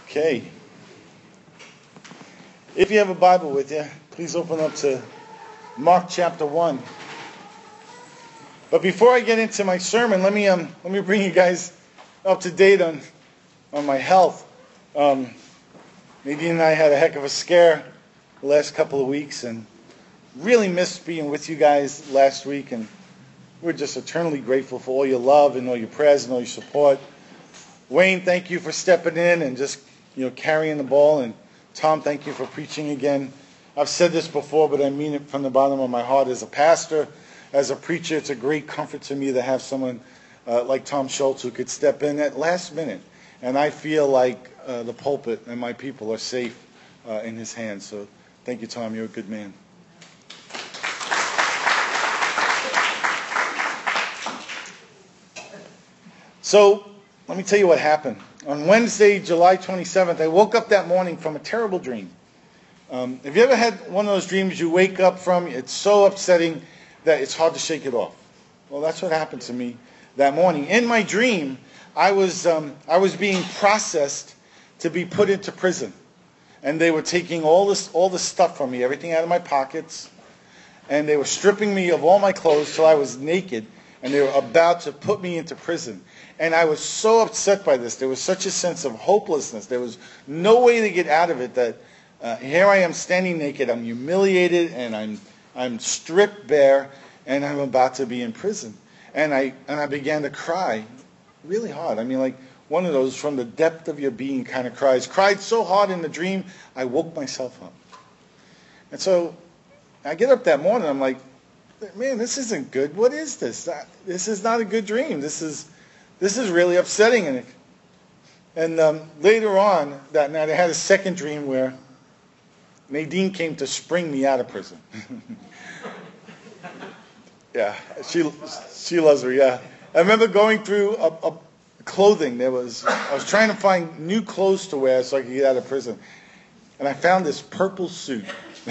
Okay. If you have a Bible with you, please open up to Mark chapter 1. But before I get into my sermon, let me bring you guys up to date on my health. Nadine and I had a heck of a scare the last couple of weeks, and really missed being with you guys last week, and we're just eternally grateful for all your love and all your prayers and all your support. Wayne, thank you for stepping in and just carrying the ball, and Tom, thank you for preaching again. I've said this before, but I mean it from the bottom of my heart. As a pastor, as a preacher, it's a great comfort to me to have someone like Tom Schultz who could step in at last minute, and I feel like the pulpit and my people are safe in his hands. So thank you, Tom. You're a good man. So let me tell you what happened. On Wednesday, July 27th, I woke up that morning from a terrible dream. Have you ever had one of those dreams you wake up from, it's so upsetting that it's hard to shake it off? Well, that's what happened to me that morning. In my dream, I was being processed to be put into prison. And they were taking all the stuff from me, everything out of my pockets, and they were stripping me of all my clothes till I was naked, and they were about to put me into prison. And I was so upset by this. There was such a sense of hopelessness. There was no way to get out of it, that here I am standing naked. I'm humiliated, and I'm stripped bare, and I'm about to be in prison. And I began to cry really hard. I mean, like one of those from the depth of your being kind of cries. Cried so hard in the dream, I woke myself up. And so I get up that morning. I'm like, man, this isn't good. What is this? This is not a good dream. This is really upsetting. And later on that night, I had a second dream where Nadine came to spring me out of prison. Yeah, she loves her. Yeah, I remember going through clothing. I was trying to find new clothes to wear so I could get out of prison, and I found this purple suit.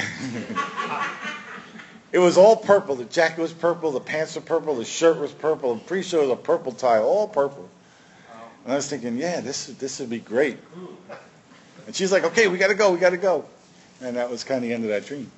It was all purple. The jacket was purple, the pants were purple, the shirt was purple. I'm pretty sure it was a purple tie, all purple. And I was thinking, yeah, this would be great. And she's like, okay, we got to go. And that was kind of the end of that dream.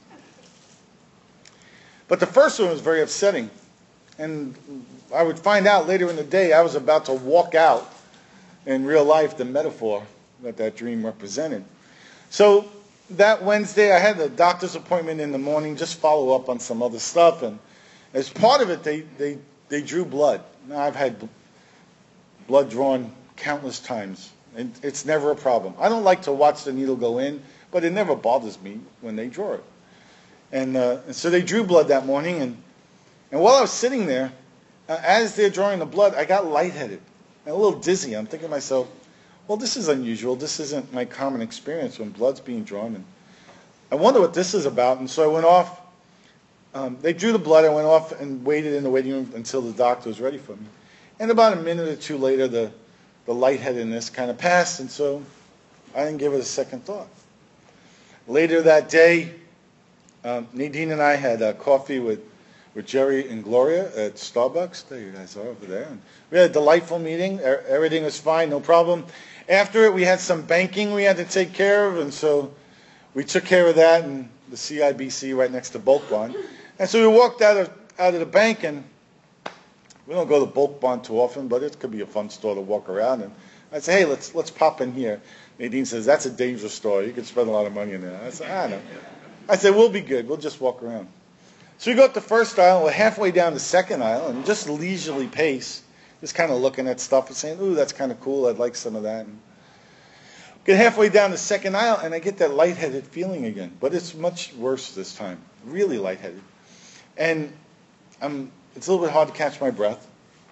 But the first one was very upsetting. And I would find out later in the day I was about to walk out in real life the metaphor that dream represented. So that Wednesday, I had a doctor's appointment in the morning, just follow up on some other stuff. And as part of it, they drew blood. Now, I've had blood drawn countless times, and it's never a problem. I don't like to watch the needle go in, but it never bothers me when they draw it. And so they drew blood that morning, and while I was sitting there, as they're drawing the blood, I got lightheaded and a little dizzy. I'm thinking to myself, well, this is unusual. This isn't my common experience when blood's being drawn. And I wonder what this is about. And so I went off. They drew the blood. I went off and waited in the waiting room until the doctor was ready for me. And about a minute or two later, the lightheadedness kind of passed. And so I didn't give it a second thought. Later that day, Nadine and I had coffee with Jerry and Gloria at Starbucks. There you guys are over there. And we had a delightful meeting. Everything was fine, no problem. After it, we had some banking we had to take care of, and so we took care of that in the CIBC right next to Bulk Bond. And so we walked out of the bank, and we don't go to Bulk Bond too often, but it could be a fun store to walk around. And I said, hey, let's pop in here. Nadine says, that's a dangerous store. You could spend a lot of money in there. I said, I know. I said, we'll be good. We'll just walk around. So we go up the first aisle. We're halfway down the second aisle, and just leisurely pace, just kind of looking at stuff and saying, ooh, that's kind of cool. I'd like some of that. And get halfway down the second aisle, and I get that lightheaded feeling again. But it's much worse this time, really lightheaded. And it's a little bit hard to catch my breath.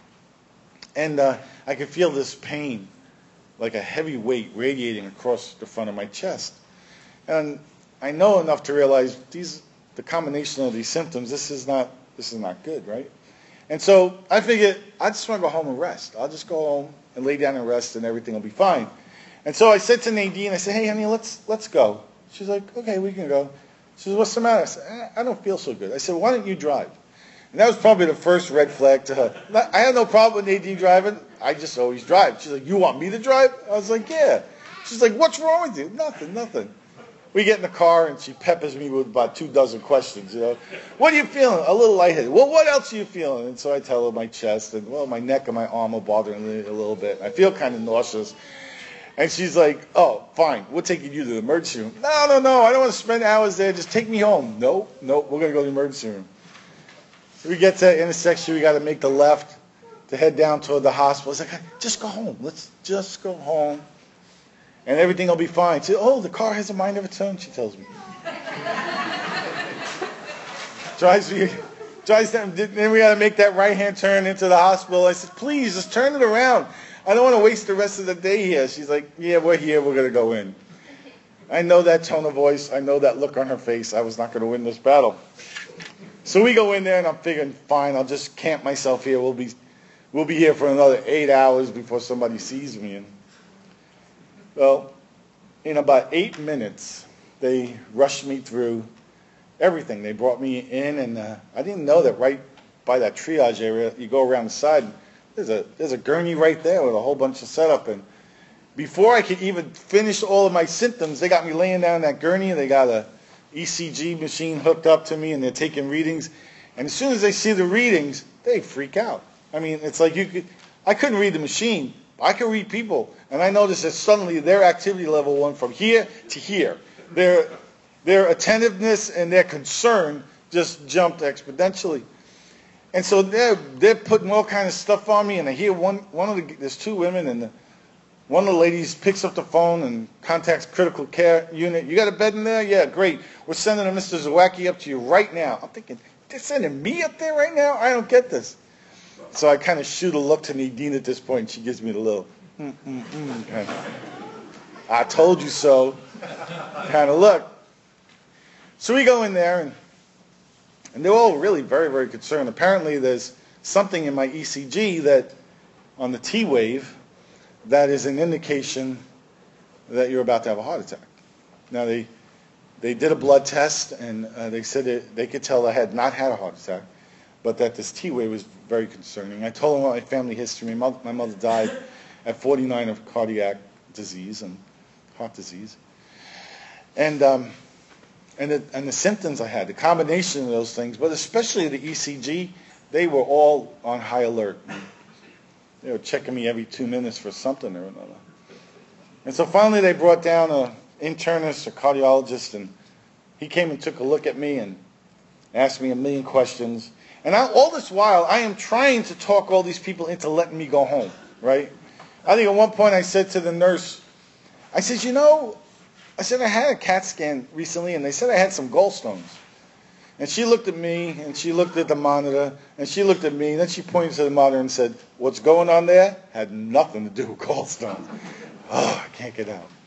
And I could feel this pain, like a heavy weight radiating across the front of my chest. And I know enough to realize the combination of these symptoms, this is not good, right? And so I figured I just want to go home and rest. I'll just go home and lay down and rest, and everything will be fine. And so I said to Nadine, I said, hey, honey, let's go. She's like, okay, we can go. She says, what's the matter? I said, I don't feel so good. I said, why don't you drive? And that was probably the first red flag to her. I had no problem with Nadine driving. I just always drive. She's like, you want me to drive? I was like, yeah. She's like, what's wrong with you? Nothing, nothing. We get in the car, and she peppers me with about 24 questions, What are you feeling? A little lightheaded. Well, what else are you feeling? And so I tell her my chest, and, well, my neck and my arm are bothering me a little bit. I feel kind of nauseous. And she's like, oh, fine, we're taking you to the emergency room. No, I don't want to spend hours there. Just take me home. No, we're going to go to the emergency room. So we get to that intersection. We got to make the left to head down toward the hospital. It's like, just go home. Let's just go home. And everything will be fine. She said, oh, the car has a mind of its own, she tells me. Then we got to make that right-hand turn into the hospital. I said, please, just turn it around. I don't want to waste the rest of the day here. She's like, yeah, we're here. We're going to go in. I know that tone of voice. I know that look on her face. I was not going to win this battle. So we go in there, and I'm figuring, fine, I'll just camp myself here. We'll be here for another 8 hours before somebody sees me. And, well, in about 8 minutes, they rushed me through everything. They brought me in, and I didn't know that right by that triage area, you go around the side, and there's a gurney right there with a whole bunch of setup. And before I could even finish all of my symptoms, they got me laying down that gurney, and they got a ECG machine hooked up to me, and they're taking readings. And as soon as they see the readings, they freak out. I mean, it's like I couldn't read the machine. I could read people. And I noticed that suddenly their activity level went from here to here. Their attentiveness and their concern just jumped exponentially. And so they're putting all kind of stuff on me, and I hear there's two women, and one of the ladies picks up the phone and contacts critical care unit. You got a bed in there? Yeah, great. We're sending a Mr. Zawacki up to you right now. I'm thinking, they're sending me up there right now? I don't get this. So I kind of shoot a look to Nadine at this point, and she gives me the little, kind of, I told you so kind of look. So we go in there, and they're all really very, very concerned. Apparently there's something in my ECG that, on the T wave, that is an indication that you're about to have a heart attack. Now, they did a blood test, and they said they could tell I had not had a heart attack, but that this T wave was very concerning. I told them my family history. My mother died at 49 of cardiac disease and heart disease. And the symptoms I had, the combination of those things, but especially the ECG, they were all on high alert. They were checking me every 2 minutes for something or another. And so finally they brought down an internist, a cardiologist, and he came and took a look at me and asked me a million questions. And all this while, I am trying to talk all these people into letting me go home, right? I think at one point I said to the nurse, I said, I had a CAT scan recently, and they said I had some gallstones. And she looked at me, and she looked at the monitor, and she looked at me, and then she pointed to the monitor and said, what's going on there had nothing to do with gallstones. Oh, I can't get out.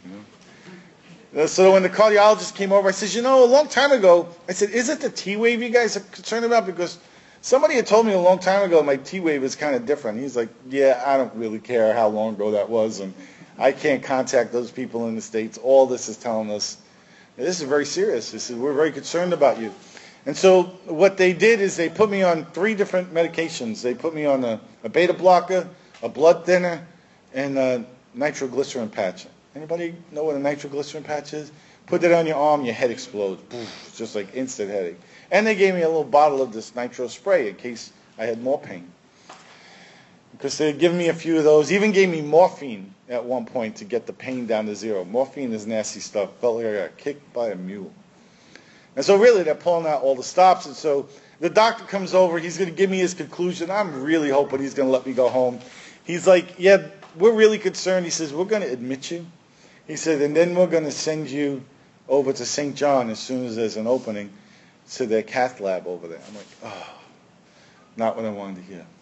So when the cardiologist came over, I said, a long time ago, I said, is it the T wave you guys are concerned about? Because somebody had told me a long time ago my T wave is kind of different. He's like, yeah, I don't really care how long ago that was, and I can't contact those people in the States. All this is telling us, this is very serious. This is, we're very concerned about you. And so what they did is they put me on 3 different medications. They put me on a beta blocker, a blood thinner, and a nitroglycerin patch. Anybody know what a nitroglycerin patch is? Put that on your arm, your head explodes. It's just like instant headache. And they gave me a little bottle of this nitro spray in case I had more pain. Because they had given me a few of those. Even gave me morphine at one point to get the pain down to 0. Morphine is nasty stuff. Felt like I got kicked by a mule. And so really they're pulling out all the stops. And so the doctor comes over. He's going to give me his conclusion. I'm really hoping he's going to let me go home. He's like, yeah, we're really concerned. He says, we're going to admit you. He said, and then we're going to send you over to St. John as soon as there's an opening to their cath lab over there. I'm like, oh, not what I wanted to hear.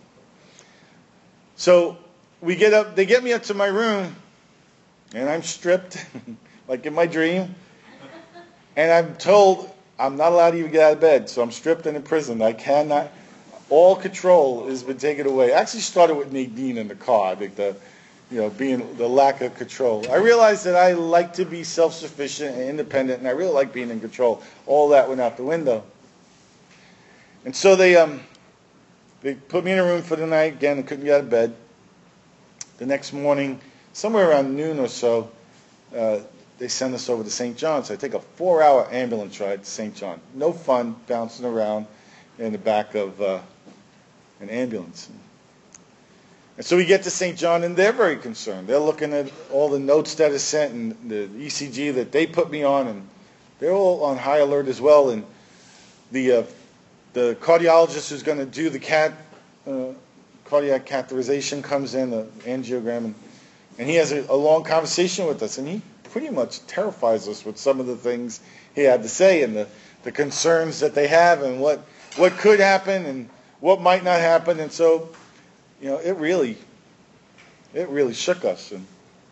So we get up, they get me up to my room, and I'm stripped, like in my dream. And I'm told I'm not allowed to even get out of bed, so I'm stripped and imprisoned. I cannot, all control has been taken away. I actually started with Nadine in the car, I think being the lack of control. I realized that I like to be self-sufficient and independent, and I really like being in control. All that went out the window. And so they put me in a room for the night. Again, I couldn't get out of bed. The next morning, somewhere around noon or so, they send us over to St. John. So I take a 4-hour ambulance ride to St. John. No fun bouncing around in the back of an ambulance. And so we get to St. John, and they're very concerned. They're looking at all the notes that are sent and the ECG that they put me on, and they're all on high alert as well. And the cardiologist who's going to do the cardiac catheterization comes in, the angiogram, and he has a long conversation with us, and he pretty much terrifies us with some of the things he had to say and the concerns that they have and what could happen and what might not happen. And so, it really shook us. And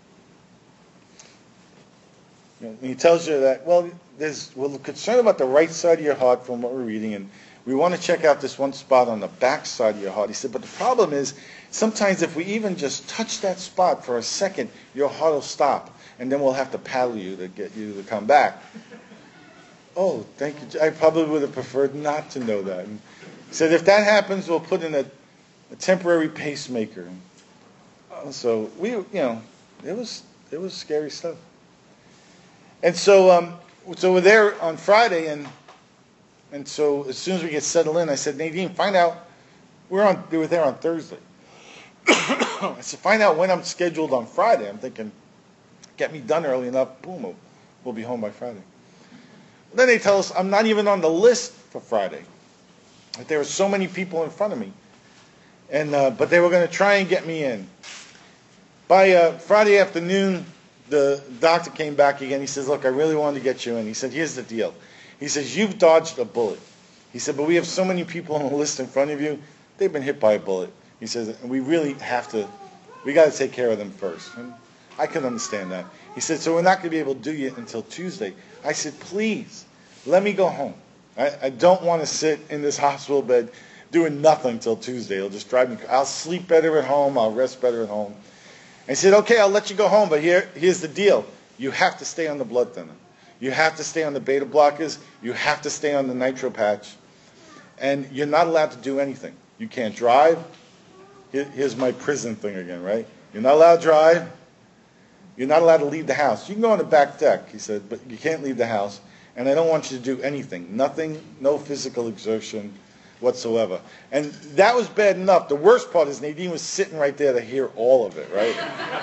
he tells you that, we're concerned about the right side of your heart from what we're reading, and we want to check out this one spot on the back side of your heart. He said, but the problem is, sometimes if we even just touch that spot for a second, your heart will stop, and then we'll have to paddle you to get you to come back. Oh, thank you. I probably would have preferred not to know that. And he said, if that happens, we'll put in a temporary pacemaker. So it was scary stuff. And so we're there on Friday, and so as soon as we get settled in, I said, Nadine, find out. They were there on Thursday. I said, find out when I'm scheduled on Friday. I'm thinking, get me done early enough. Boom, we'll be home by Friday. Then they tell us I'm not even on the list for Friday. That there were so many people in front of me. And but they were going to try and get me in. By Friday afternoon, the doctor came back again. He says, look, I really wanted to get you in. He said, here's the deal. He says, you've dodged a bullet. He said, but we have so many people on the list in front of you, they've been hit by a bullet. He says, and we really we got to take care of them first. And I can understand that. He said, so we're not going to be able to do it until Tuesday. I said, please, let me go home. I don't want to sit in this hospital bed doing nothing until Tuesday. It'll just drive me. I'll sleep better at home. I'll rest better at home. And he said, okay, I'll let you go home, but here's the deal. You have to stay on the blood thinner. You have to stay on the beta blockers. You have to stay on the nitro patch. And you're not allowed to do anything. You can't drive. Here's my prison thing again, right? You're not allowed to drive. You're not allowed to leave the house. You can go on the back deck, he said, but you can't leave the house. And I don't want you to do anything. Nothing, no physical exertion whatsoever. And that was bad enough. The worst part is Nadine was sitting right there to hear all of it, right?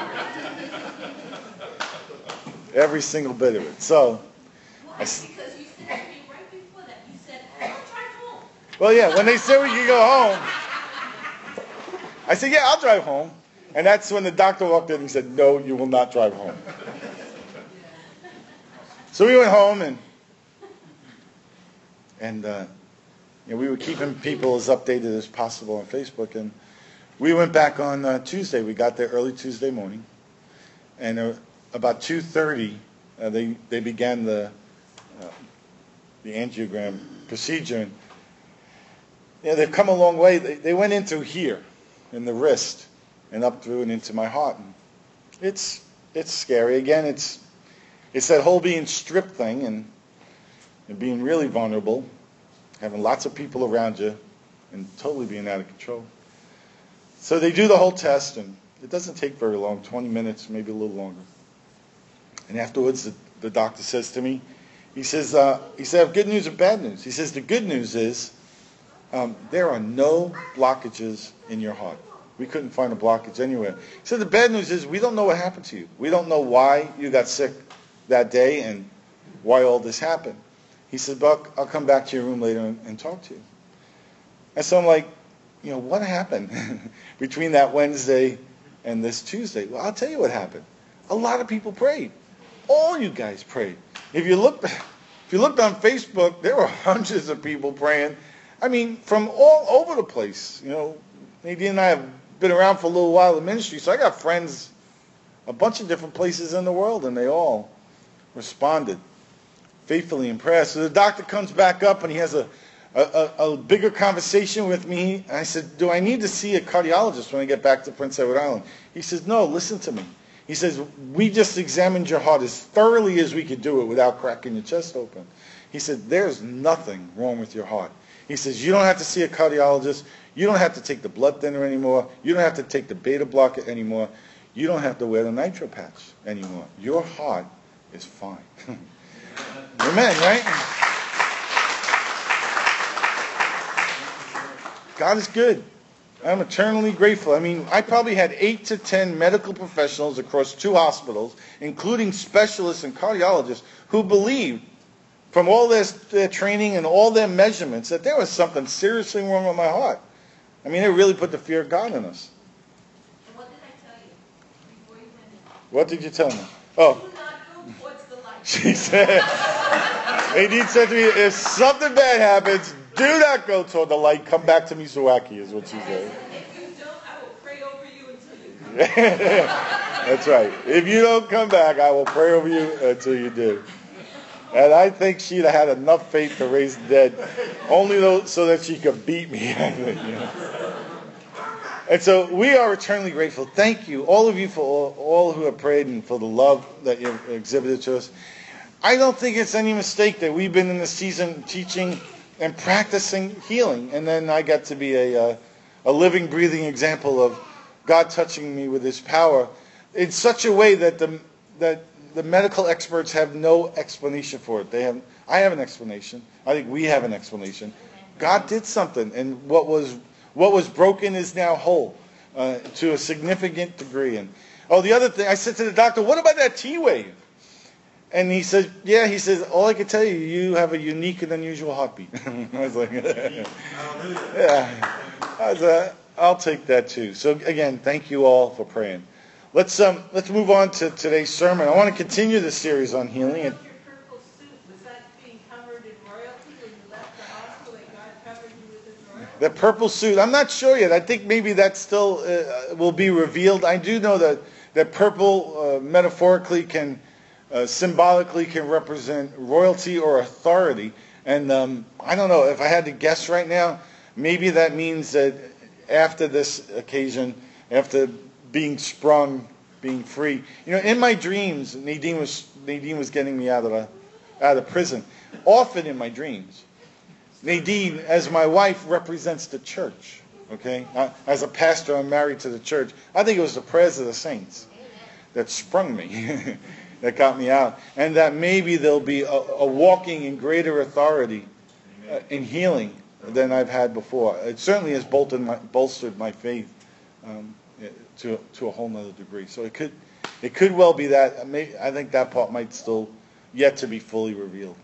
Every single bit of it. So, because you said to me right before that, you said, I'll drive home. Well, yeah, when they said we could go home, I said, yeah, I'll drive home. And that's when the doctor walked in and said, no, you will not drive home. So we went home, and we were keeping people as updated as possible on Facebook. And we went back on Tuesday. We got there early Tuesday morning. And about 2:30, they began the angiogram procedure. And they've come a long way. They went in through here, in the wrist, and up through and into my heart. And it's scary. Again, it's that whole being stripped thing and being really vulnerable, having lots of people around you, and totally being out of control. So they do the whole test, and it doesn't take very long, 20 minutes, maybe a little longer. And afterwards, the doctor says to me, he said, I have good news and bad news. He says, the good news is there are no blockages in your heart. We couldn't find a blockage anywhere. He said, the bad news is we don't know what happened to you. We don't know why you got sick that day and why all this happened. He said, Buck, I'll come back to your room later and talk to you. And so I'm like, what happened between that Wednesday and this Tuesday? Well, I'll tell you what happened. A lot of people prayed. All you guys prayed. If you looked on Facebook, there were hundreds of people praying. I mean, from all over the place. Nadine and I have been around for a little while in ministry, so I got friends a bunch of different places in the world, and they all responded faithfully in prayer. So the doctor comes back up, and he has a bigger conversation with me. And I said, do I need to see a cardiologist when I get back to Prince Edward Island? He says, no, listen to me. He says, we just examined your heart as thoroughly as we could do it without cracking your chest open. He said, there's nothing wrong with your heart. He says, you don't have to see a cardiologist. You don't have to take the blood thinner anymore. You don't have to take the beta blocker anymore. You don't have to wear the nitro patch anymore. Your heart is fine. Amen, right? God is good. I'm eternally grateful. I mean, I probably had 8 to 10 medical professionals across 2 hospitals, including specialists and cardiologists, who believed, from all their training and all their measurements, that there was something seriously wrong with my heart. I mean, it really put the fear of God in us. And what did I tell you before you went in? What did you tell me? Oh, Do not go towards the light. she said, Nadine said to me, if something bad happens, do not go toward the light. Come back to Mizawaki, is what she said. If you don't, I will pray over you until you come. That's right. If you don't come back, I will pray over you until you do. And I think she'd have had enough faith to raise the dead, only so that she could beat me. And so we are eternally grateful. Thank you, all of you, for all who have prayed and for the love that you've exhibited to us. I don't think it's any mistake that we've been in this season teaching and practicing healing. And then I got to be a living, breathing example of God touching me with His power in such a way that the medical experts have no explanation for it. I have an explanation. I think we have an explanation. God did something, and what was broken is now whole to a significant degree. And the other thing, I said to the doctor, what about that T-wave? And he said, yeah, he says, all I can tell you, you have a unique and unusual heartbeat. I was like, yeah. I'll take that too. So again, thank you all for praying. Let's move on to today's sermon. I want to continue this series on healing. Your purple suit, was that being covered in royalty when you left the hospital and God covered you with His royalty? The purple suit, I'm not sure yet. I think maybe that still will be revealed. I do know that purple metaphorically symbolically can represent royalty or authority. And I don't know, if I had to guess right now, maybe that means that after this occasion, after being sprung, being free. In my dreams, Nadine was getting me out of prison. Often in my dreams, Nadine, as my wife, represents the church. Okay, as a pastor, I'm married to the church. I think it was the prayers of the saints that sprung me, that got me out, and that maybe there'll be a walking in greater authority in healing than I've had before. It certainly has bolstered my faith. To a whole nother degree. So it could well be that. I think that part might still yet to be fully revealed.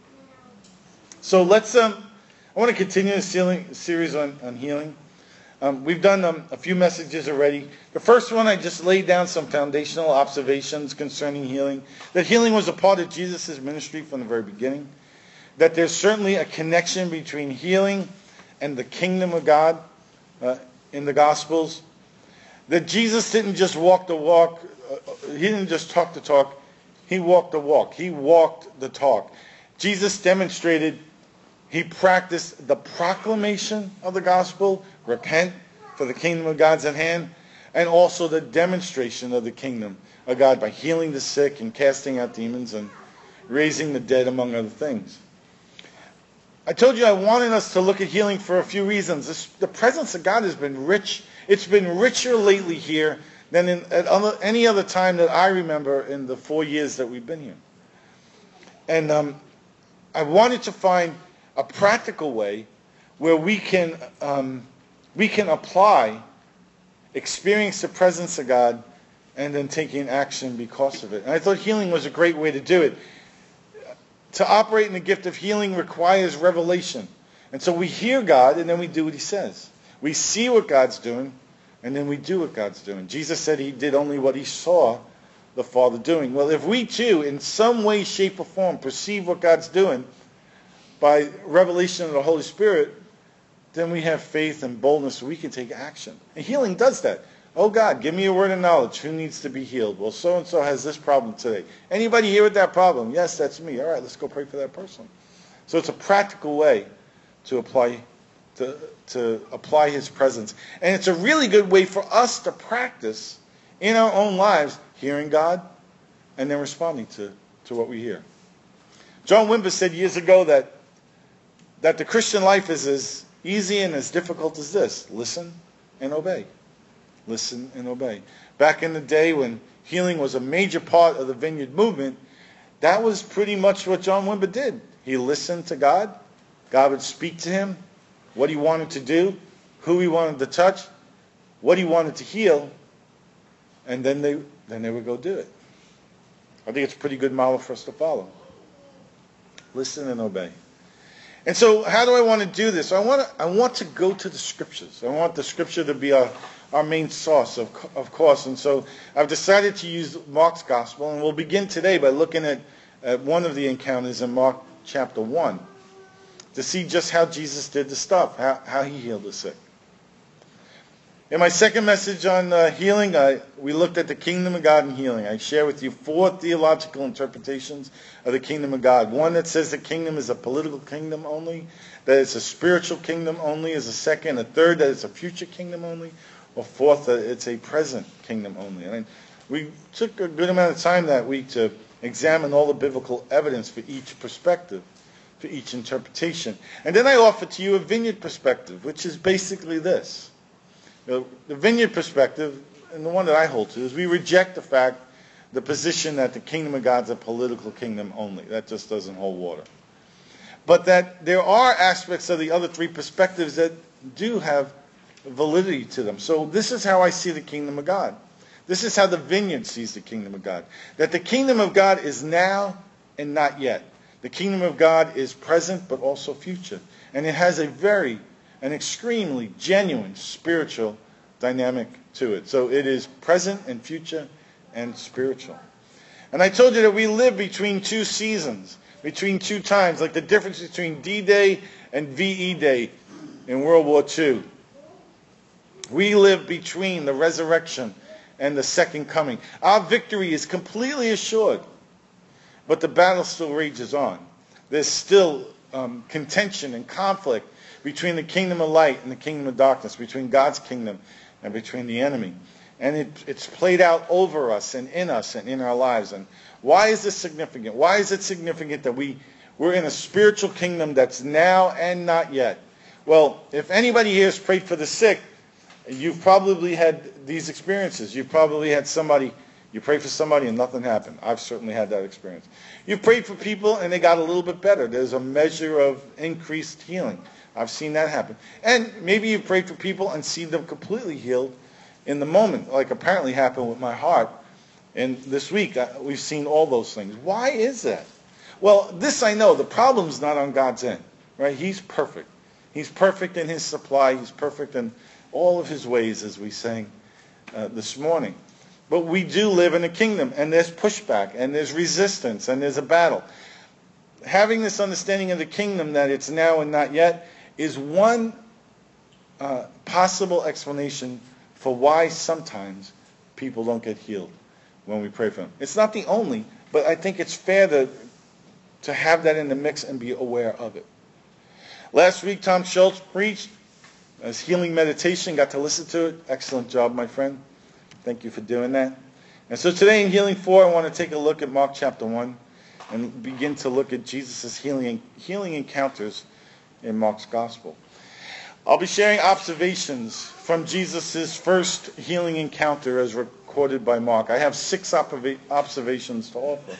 So let's. I want to continue the series on healing. We've done a few messages already. The first one, I just laid down some foundational observations concerning healing. That healing was a part of Jesus' ministry from the very beginning. That there's certainly a connection between healing and the kingdom of God in the Gospels. That Jesus didn't just walk the walk, He didn't just talk the talk, He walked the walk. He walked the talk. Jesus demonstrated, He practiced the proclamation of the gospel, repent, for the kingdom of God's at hand, and also the demonstration of the kingdom of God by healing the sick and casting out demons and raising the dead, among other things. I told you I wanted us to look at healing for a few reasons. The presence of God has been rich. It's been richer lately here than at any other time that I remember in the 4 years that we've been here. And I wanted to find a practical way where we can apply, experience the presence of God, and then taking action because of it. And I thought healing was a great way to do it. To operate in the gift of healing requires revelation. And so we hear God, and then we do what He says. We see what God's doing, and then we do what God's doing. Jesus said He did only what He saw the Father doing. Well, if we too, in some way, shape, or form, perceive what God's doing by revelation of the Holy Spirit, then we have faith and boldness so we can take action. And healing does that. Oh God, give me a word of knowledge. Who needs to be healed? Well, so-and-so has this problem today. Anybody here with that problem? Yes, that's me. All right, let's go pray for that person. So it's a practical way to apply His presence. And it's a really good way for us to practice in our own lives, hearing God and then responding to what we hear. John Wimber said years ago that the Christian life is as easy and as difficult as this. Listen and obey. Listen and obey. back in the day when healing was a major part of the Vineyard movement, that was pretty much what John Wimber did. He listened to God. God would speak to him, what he wanted to do, who he wanted to touch, what he wanted to heal, and then they would go do it. I think it's a pretty good model for us to follow. Listen and obey. And so how do I want to do this? I want to go to the Scriptures. I want the Scripture to be our main source, of course. And so I've decided to use Mark's Gospel, and we'll begin today by looking at one of the encounters in Mark chapter 1 to see just how Jesus did the stuff, how he healed the sick. In my second message on healing, we looked at the kingdom of God and healing. I share with you 4 theological interpretations of the kingdom of God. One that says the kingdom is a political kingdom only, that it's a spiritual kingdom only is a second, a third that it's a future kingdom only, or fourth that it's a present kingdom only. And we took a good amount of time that week to examine all the biblical evidence for each perspective, for each interpretation. And then I offered to you a vineyard perspective, which is basically this. The vineyard perspective, and the one that I hold to, is we reject the position that the kingdom of God's a political kingdom only. That just doesn't hold water. But that there are aspects of the other 3 perspectives that do have validity to them. So this is how I see the kingdom of God. This is how the vineyard sees the kingdom of God. That the kingdom of God is now and not yet. The kingdom of God is present but also future. And it has an extremely genuine spiritual dynamic to it. So it is present and future and spiritual. And I told you that we live between 2 seasons, between 2 times, like the difference between D-Day and VE Day in World War II. We live between the resurrection and the second coming. Our victory is completely assured, but the battle still rages on. There's still contention and conflict between the kingdom of light and the kingdom of darkness, between God's kingdom and between the enemy. And it's played out over us and in our lives. And why is this significant? Why is it significant that we're in a spiritual kingdom that's now and not yet? Well, if anybody here has prayed for the sick, you've probably had these experiences. You've probably had you pray for somebody and nothing happened. I've certainly had that experience. You've prayed for people and they got a little bit better. There's a measure of increased healing. I've seen that happen. And maybe you've prayed for people and seen them completely healed in the moment, like apparently happened with my heart. And this week, we've seen all those things. Why is that? Well, this I know. The problem's not on God's end, right? He's perfect. He's perfect in his supply. He's perfect in all of his ways, as we sang this morning. But we do live in a kingdom, and there's pushback, and there's resistance, and there's a battle. Having this understanding of the kingdom that it's now and not yet is one possible explanation for why sometimes people don't get healed when we pray for them. It's not the only, but I think it's fair to have that in the mix and be aware of it. Last week, Tom Schultz preached his healing meditation. Got to listen to it. Excellent job, my friend. Thank you for doing that. And so today in Healing 4, I want to take a look at Mark chapter 1 and begin to look at Jesus' healing encounters in Mark's Gospel. I'll be sharing observations from Jesus' first healing encounter as recorded by Mark. I have 6 observations to offer.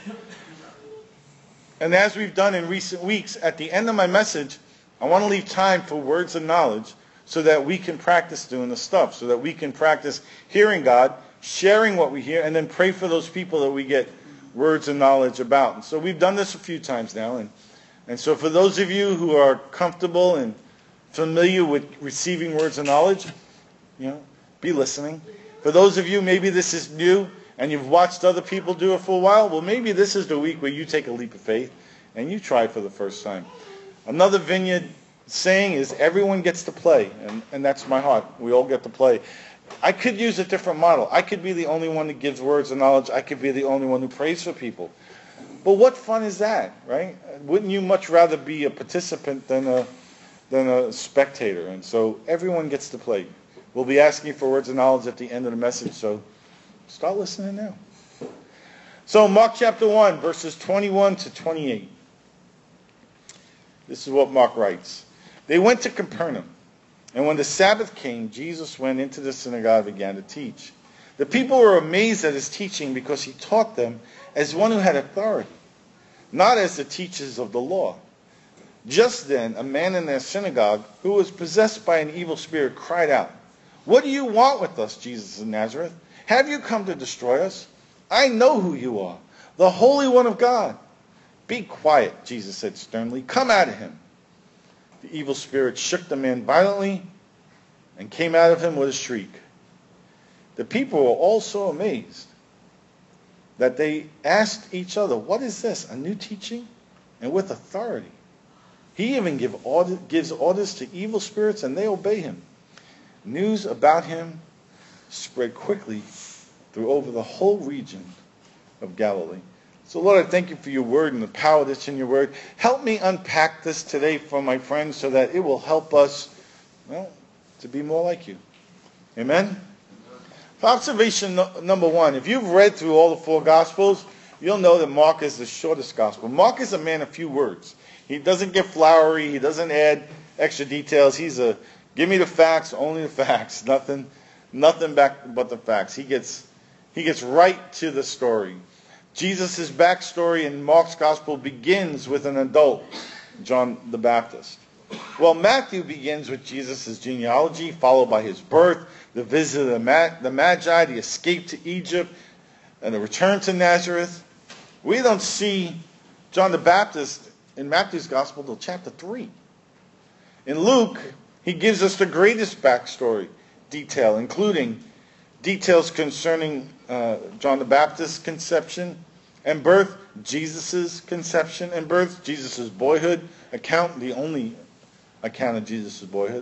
And as we've done in recent weeks, at the end of my message, I want to leave time for words of knowledge so that we can practice doing the stuff, so that we can practice hearing God, sharing what we hear, and then pray for those people that we get words of knowledge about. And so we've done this a few times now. And so for those of you who are comfortable and familiar with receiving words of knowledge, be listening. For those of you, maybe this is new and you've watched other people do it for a while, well, maybe this is the week where you take a leap of faith and you try for the first time. Another Vineyard saying is everyone gets to play, and that's my heart. We all get to play. I could use a different model. I could be the only one that gives words of knowledge. I could be the only one who prays for people. But what fun is that, right? Wouldn't you much rather be a participant than a spectator? And so everyone gets to play. We'll be asking for words of knowledge at the end of the message, so start listening now. So Mark chapter 1, verses 21 to 28. This is what Mark writes. They went to Capernaum, and when the Sabbath came, Jesus went into the synagogue and began to teach. The people were amazed at his teaching because he taught them as one who had authority, not as the teachers of the law. Just then, a man in their synagogue who was possessed by an evil spirit cried out, "What do you want with us, Jesus of Nazareth? Have you come to destroy us? I know who you are, the Holy One of God." "Be quiet," Jesus said sternly. "Come out of him." The evil spirit shook the man violently and came out of him with a shriek. The people were all so amazed that they asked each other, "What is this? A new teaching? And with authority. He even gives orders to evil spirits and they obey him." News about him spread quickly through over the whole region of Galilee. So Lord, I thank you for your word and the power that's in your word. Help me unpack this today for my friends so that it will help us, to be more like you. Amen? Observation number one, if you've read through all the four Gospels, you'll know that Mark is the shortest Gospel. Mark is a man of few words. He doesn't get flowery. He doesn't add extra details. He's give me the facts, only the facts. Nothing back but the facts. He gets right to the story. Jesus' backstory in Mark's Gospel begins with an adult, John the Baptist. Well, Matthew begins with Jesus' genealogy, followed by his birth, the visit of the Magi, the escape to Egypt, and the return to Nazareth. We don't see John the Baptist in Matthew's Gospel till chapter 3. In Luke, he gives us the greatest backstory detail, including details concerning John the Baptist's conception and birth, Jesus' conception and birth, Jesus' boyhood account, the only account of Jesus' boyhood.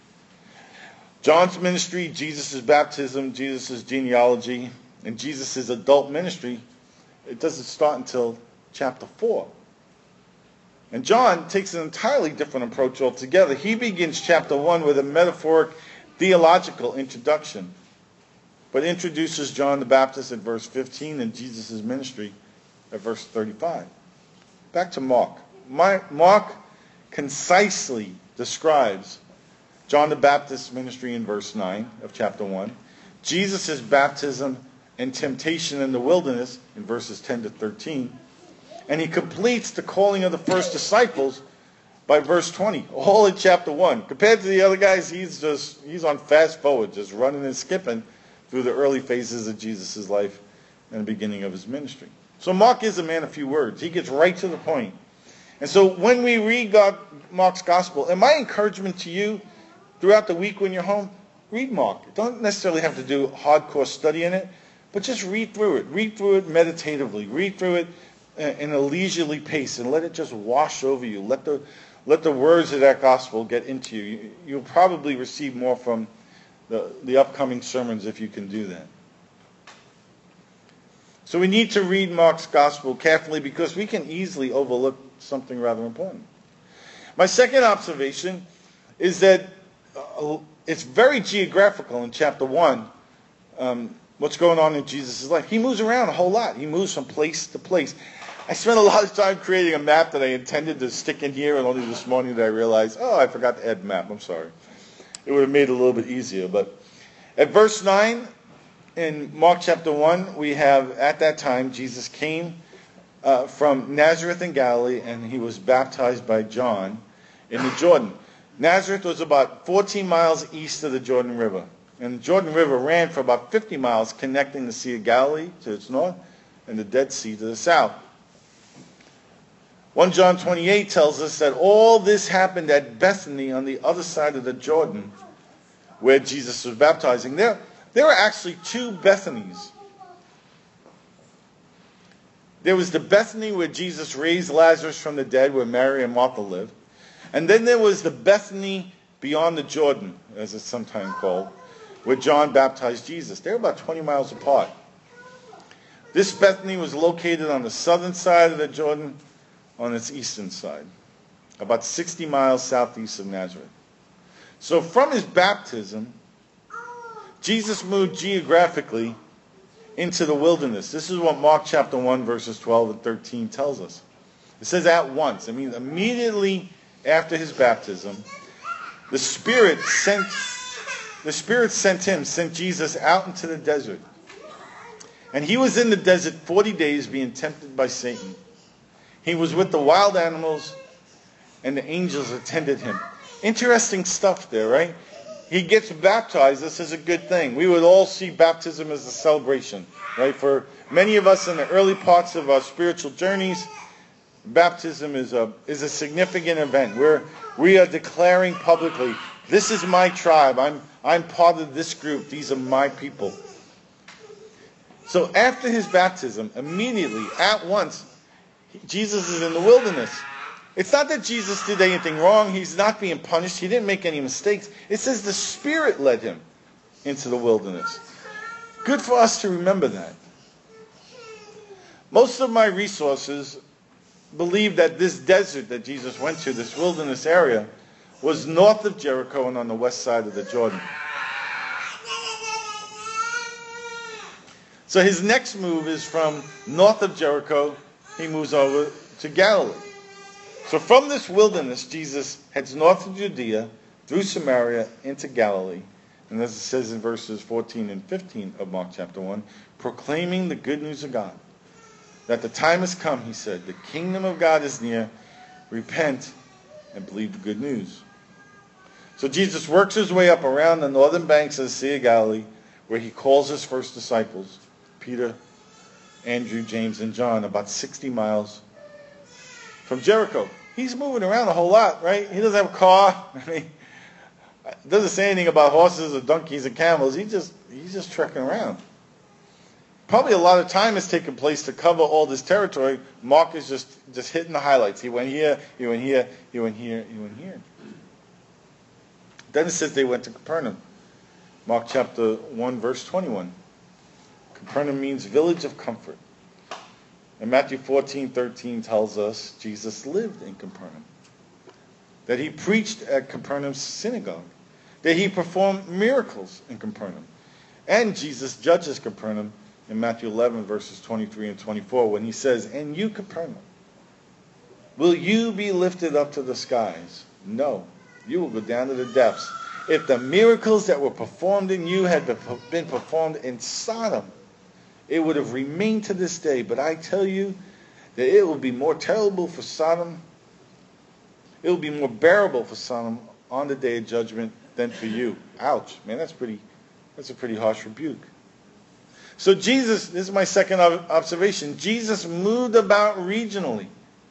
John's ministry, Jesus' baptism, Jesus' genealogy, and Jesus' adult ministry, it doesn't start until chapter 4. And John takes an entirely different approach altogether. He begins chapter 1 with a metaphoric theological introduction, but introduces John the Baptist at verse 15 and Jesus' ministry at verse 35. Back to Mark. Mark concisely describes John the Baptist's ministry in verse 9 of chapter 1, Jesus' baptism and temptation in the wilderness in verses 10 to 13, and he completes the calling of the first disciples by verse 20, all in chapter 1. Compared to the other guys, he's on fast forward, just running and skipping through the early phases of Jesus' life and the beginning of his ministry. So Mark is a man of few words. He gets right to the point. And so when we read Mark's Gospel, and my encouragement to you throughout the week when you're home, read Mark. Don't necessarily have to do hardcore study in it, but just read through it. Read through it meditatively. Read through it in a leisurely pace and let it just wash over you. Let the words of that Gospel get into you. You'll probably receive more from the upcoming sermons if you can do that. So we need to read Mark's Gospel carefully because we can easily overlook something rather important. My second observation is that it's very geographical in chapter 1, what's going on in Jesus' life. He moves around a whole lot. He moves from place to place. I spent a lot of time creating a map that I intended to stick in here, and only this morning did I realize, I forgot to add map. I'm sorry. It would have made it a little bit easier. But at verse 9 in Mark chapter 1, we have, at that time, Jesus came from Nazareth in Galilee, and he was baptized by John in the Jordan. Nazareth was about 14 miles east of the Jordan River. And the Jordan River ran for about 50 miles, connecting the Sea of Galilee to its north and the Dead Sea to the south. 1 John 28 tells us that all this happened at Bethany on the other side of the Jordan where Jesus was baptizing. There were actually two Bethanies. There was the Bethany where Jesus raised Lazarus from the dead, where Mary and Martha lived. And then there was the Bethany beyond the Jordan, as it's sometimes called, where John baptized Jesus. They were about 20 miles apart. This Bethany was located on the southern side of the Jordan, on its eastern side, about 60 miles southeast of Nazareth. So from his baptism, Jesus moved geographically into the wilderness. This is what Mark chapter 1, verses 12 and 13 tells us. It says at once. It means immediately after his baptism, the Spirit sent Jesus out into the desert And he was in the desert 40 days being tempted by Satan. He was with the wild animals, and the angels attended him. Interesting stuff there, right? He gets baptized. This is a good thing. We would all see baptism as a celebration, right? For many of us in the early parts of our spiritual journeys, baptism is a significant event where we are declaring publicly, this is my tribe. I'm part of this group. These are my people. So after his baptism, immediately, at once, Jesus is in the wilderness. It's not that Jesus did anything wrong. He's not being punished. He didn't make any mistakes. It says the Spirit led him into the wilderness. Good for us to remember that. Most of my resources believe that this desert that Jesus went to, this wilderness area, was north of Jericho and on the west side of the Jordan. So his next move is from north of Jericho, he moves over to Galilee. So from this wilderness, Jesus heads north of Judea, through Samaria, into Galilee. And as it says in verses 14 and 15 of Mark chapter 1, proclaiming the good news of God. That the time has come, he said, the kingdom of God is near. Repent and believe the good news. So Jesus works his way up around the northern banks of the Sea of Galilee, where he calls his first disciples, Peter, Andrew, James, and John, about 60 miles from Jericho. He's moving around a whole lot, right? He doesn't have a car. I mean, doesn't say anything about horses or donkeys and camels. He's just trekking around. Probably a lot of time has taken place to cover all this territory. Mark is just hitting the highlights. He went here, he went here, he went here, he went here. Then it says they went to Capernaum. Mark chapter 1, verse 21. Capernaum means village of comfort. And Matthew 14:13 tells us Jesus lived in Capernaum. That he preached at Capernaum's synagogue. That he performed miracles in Capernaum. And Jesus judges Capernaum in Matthew 11, verses 23 and 24, when he says, and you, Capernaum, will you be lifted up to the skies? No, you will go down to the depths. If the miracles that were performed in you had been performed in Sodom, it would have remained to this day. But I tell you that it will be more terrible for Sodom. It will be more bearable for Sodom on the day of judgment than for you. Ouch, man, that's a pretty harsh rebuke. So Jesus, this is my second observation, Jesus moved about regionally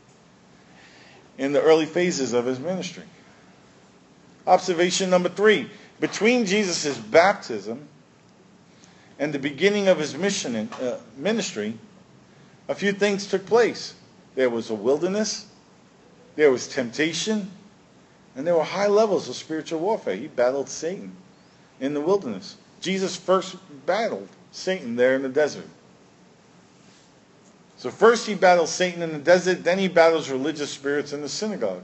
in the early phases of his ministry. Observation number 3, between Jesus' baptism and the beginning of his ministry, a few things took place. There was a wilderness, there was temptation, and there were high levels of spiritual warfare. He battled Satan in the wilderness. Jesus first battled Satan there in the desert. So first he battles Satan in the desert, then he battles religious spirits in the synagogue.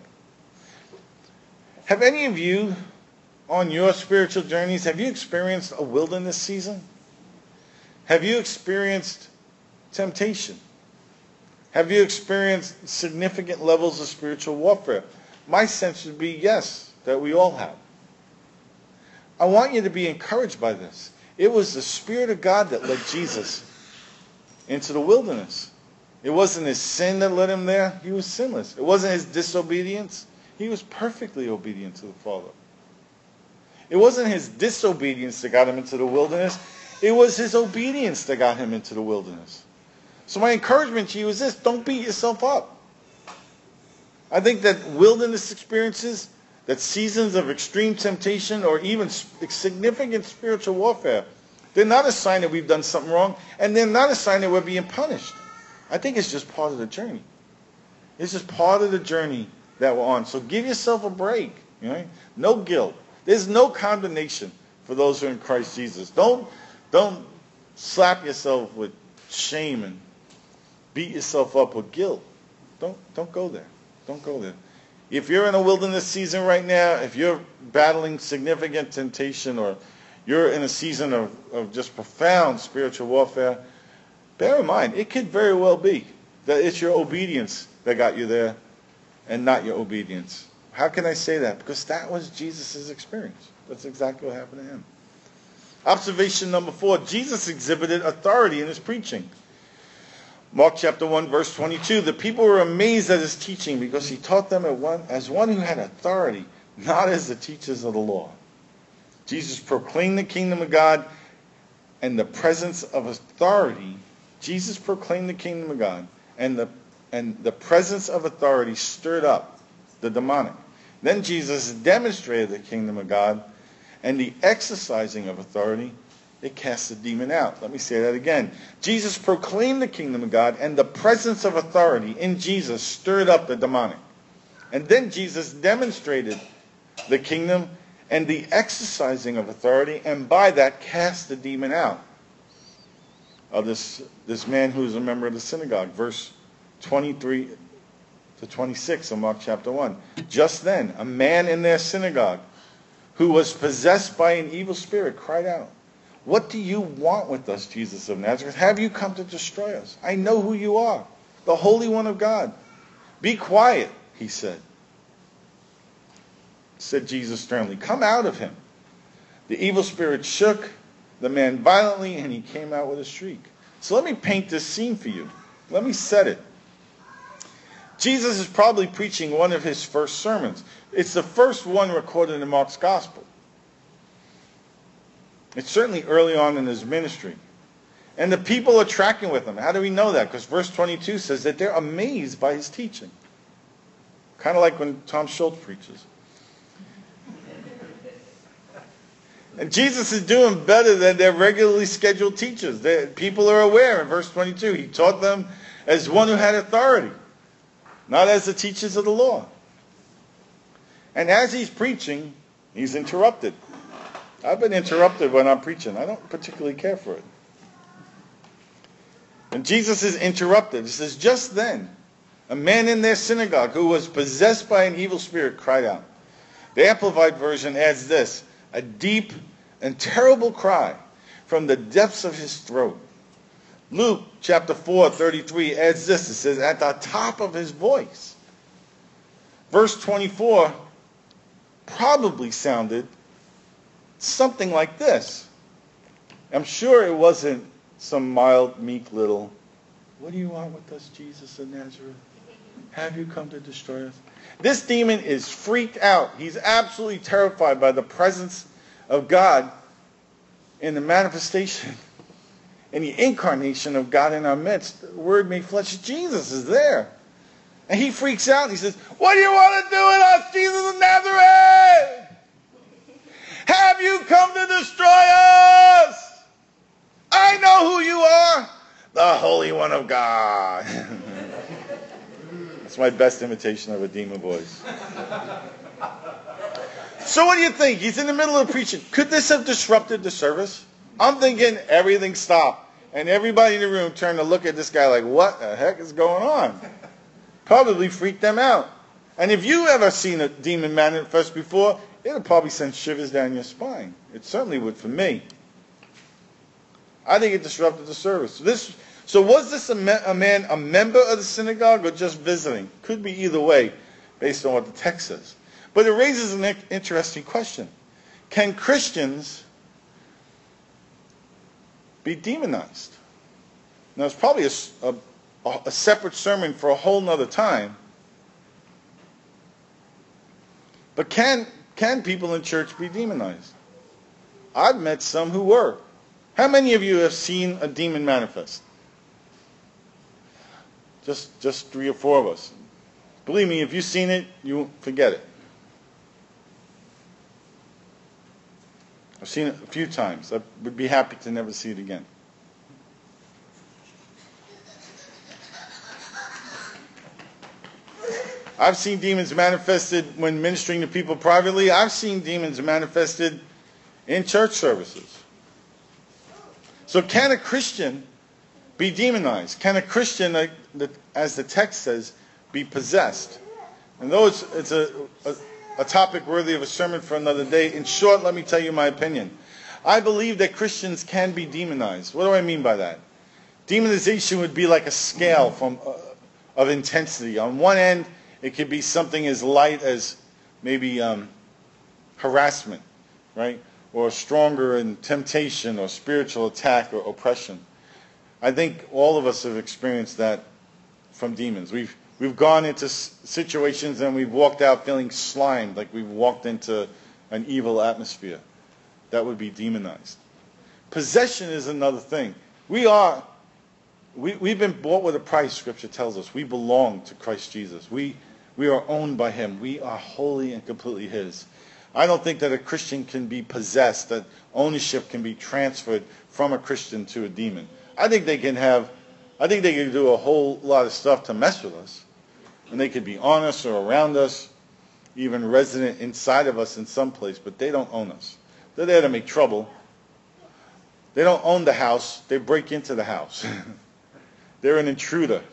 Have any of you, on your spiritual journeys, have you experienced a wilderness season? Have you experienced temptation? Have you experienced significant levels of spiritual warfare? My sense would be yes, that we all have. I want you to be encouraged by this. It was the Spirit of God that led Jesus into the wilderness. It wasn't his sin that led him there. He was sinless. It wasn't his disobedience. He was perfectly obedient to the Father. It wasn't his disobedience that got him into the wilderness. It was his obedience that got him into the wilderness. So my encouragement to you is this: don't beat yourself up. I think that wilderness experiences, that seasons of extreme temptation or even significant spiritual warfare, they're not a sign that we've done something wrong, and they're not a sign that we're being punished. I think it's just part of the journey. It's just part of the journey that we're on. So give yourself a break. Right? No guilt. There's no condemnation for those who are in Christ Jesus. Don't slap yourself with shame and beat yourself up with guilt. Don't go there. Don't go there. If you're in a wilderness season right now, if you're battling significant temptation, or you're in a season of just profound spiritual warfare, bear in mind, it could very well be that it's your obedience that got you there and not your obedience. How can I say that? Because that was Jesus' experience. That's exactly what happened to him. Observation number 4, Jesus exhibited authority in his preaching. Mark chapter 1, verse 22, the people were amazed at his teaching because he taught them as one who had authority, not as the teachers of the law. Jesus proclaimed the kingdom of God and the presence of authority. Jesus proclaimed the kingdom of God, and the presence of authority stirred up the demonic. Then Jesus demonstrated the kingdom of God, and the exercising of authority, it cast the demon out. Let me say that again. Jesus proclaimed the kingdom of God, and the presence of authority in Jesus stirred up the demonic. And then Jesus demonstrated the kingdom and the exercising of authority, and by that cast the demon out of this man who is a member of the synagogue. Verse 23 to 26 of Mark chapter 1. Just then, a man in their synagogue who was possessed by an evil spirit cried out, "What do you want with us, Jesus of Nazareth? Have you come to destroy us? I know who you are, the Holy One of God." "Be quiet," he said Jesus sternly. "Come out of him." The evil spirit shook the man violently, and he came out with a shriek. So let me paint this scene for you. Let me set it. Jesus is probably preaching one of his first sermons. It's the first one recorded in Mark's gospel. It's certainly early on in his ministry. And the people are tracking with him. How do we know that? Because verse 22 says that they're amazed by his teaching. Kind of like when Tom Schultz preaches. And Jesus is doing better than their regularly scheduled teachers. People are aware in verse 22. He taught them as one who had authority, not as the teachers of the law. And as he's preaching, he's interrupted. I've been interrupted when I'm preaching. I don't particularly care for it. And Jesus is interrupted. He says, just then, a man in their synagogue who was possessed by an evil spirit cried out. The Amplified Version adds this, a deep and terrible cry from the depths of his throat. Luke chapter 4:33 adds this. It says, at the top of his voice. Verse 24 probably sounded something like this. I'm sure it wasn't some mild, meek little, "What do you want with us, Jesus of Nazareth? Have you come to destroy us?" This demon is freaked out. He's absolutely terrified by the presence of God in the manifestation, in the incarnation of God in our midst. The Word made flesh. Jesus is there. And he freaks out. He says, "What do you want to do with us, Jesus of Nazareth? Have you come to destroy us? I know who you are, the Holy One of God." That's my best imitation of a demon voice. So what do you think? He's in the middle of preaching. Could this have disrupted the service? I'm thinking everything stopped. And everybody in the room turned to look at this guy like, what the heck is going on? Probably freaked them out. And if you've ever seen a demon manifest before, it'll probably send shivers down your spine. It certainly would for me. I think it disrupted the service. So was this a man, a member of the synagogue, or just visiting? Could be either way, based on what the text says. But it raises an interesting question. Can Christians be demonized? Now, it's probably a separate sermon for a whole nother time. But can people in church be demonized? I've met some who were. How many of you have seen a demon manifest? Just 3 or 4 of us. Believe me, if you've seen it, you won't forget it. I've seen it a few times. I would be happy to never see it again. I've seen demons manifested when ministering to people privately. I've seen demons manifested in church services. So can a Christian be demonized? Can a Christian, as the text says, be possessed? And though it's a topic worthy of a sermon for another day, in short, let me tell you my opinion. I believe that Christians can be demonized. What do I mean by that? Demonization would be like a scale of intensity. On one end, it could be something as light as maybe harassment, right? or stronger in temptation or spiritual attack or oppression. I think all of us have experienced that from demons. We've gone into situations and we've walked out feeling slimed, like we've walked into an evil atmosphere. That would be demonized. Possession is another thing. We've been bought with a price, Scripture tells us. We belong to Christ Jesus. We are owned by Him. We are wholly and completely His. I don't think that a Christian can be possessed, that ownership can be transferred from a Christian to a demon. I think they can do a whole lot of stuff to mess with us. And they could be on us or around us, even resident inside of us in some place, but they don't own us. They're there to make trouble. They don't own the house. They break into the house. They're an intruder.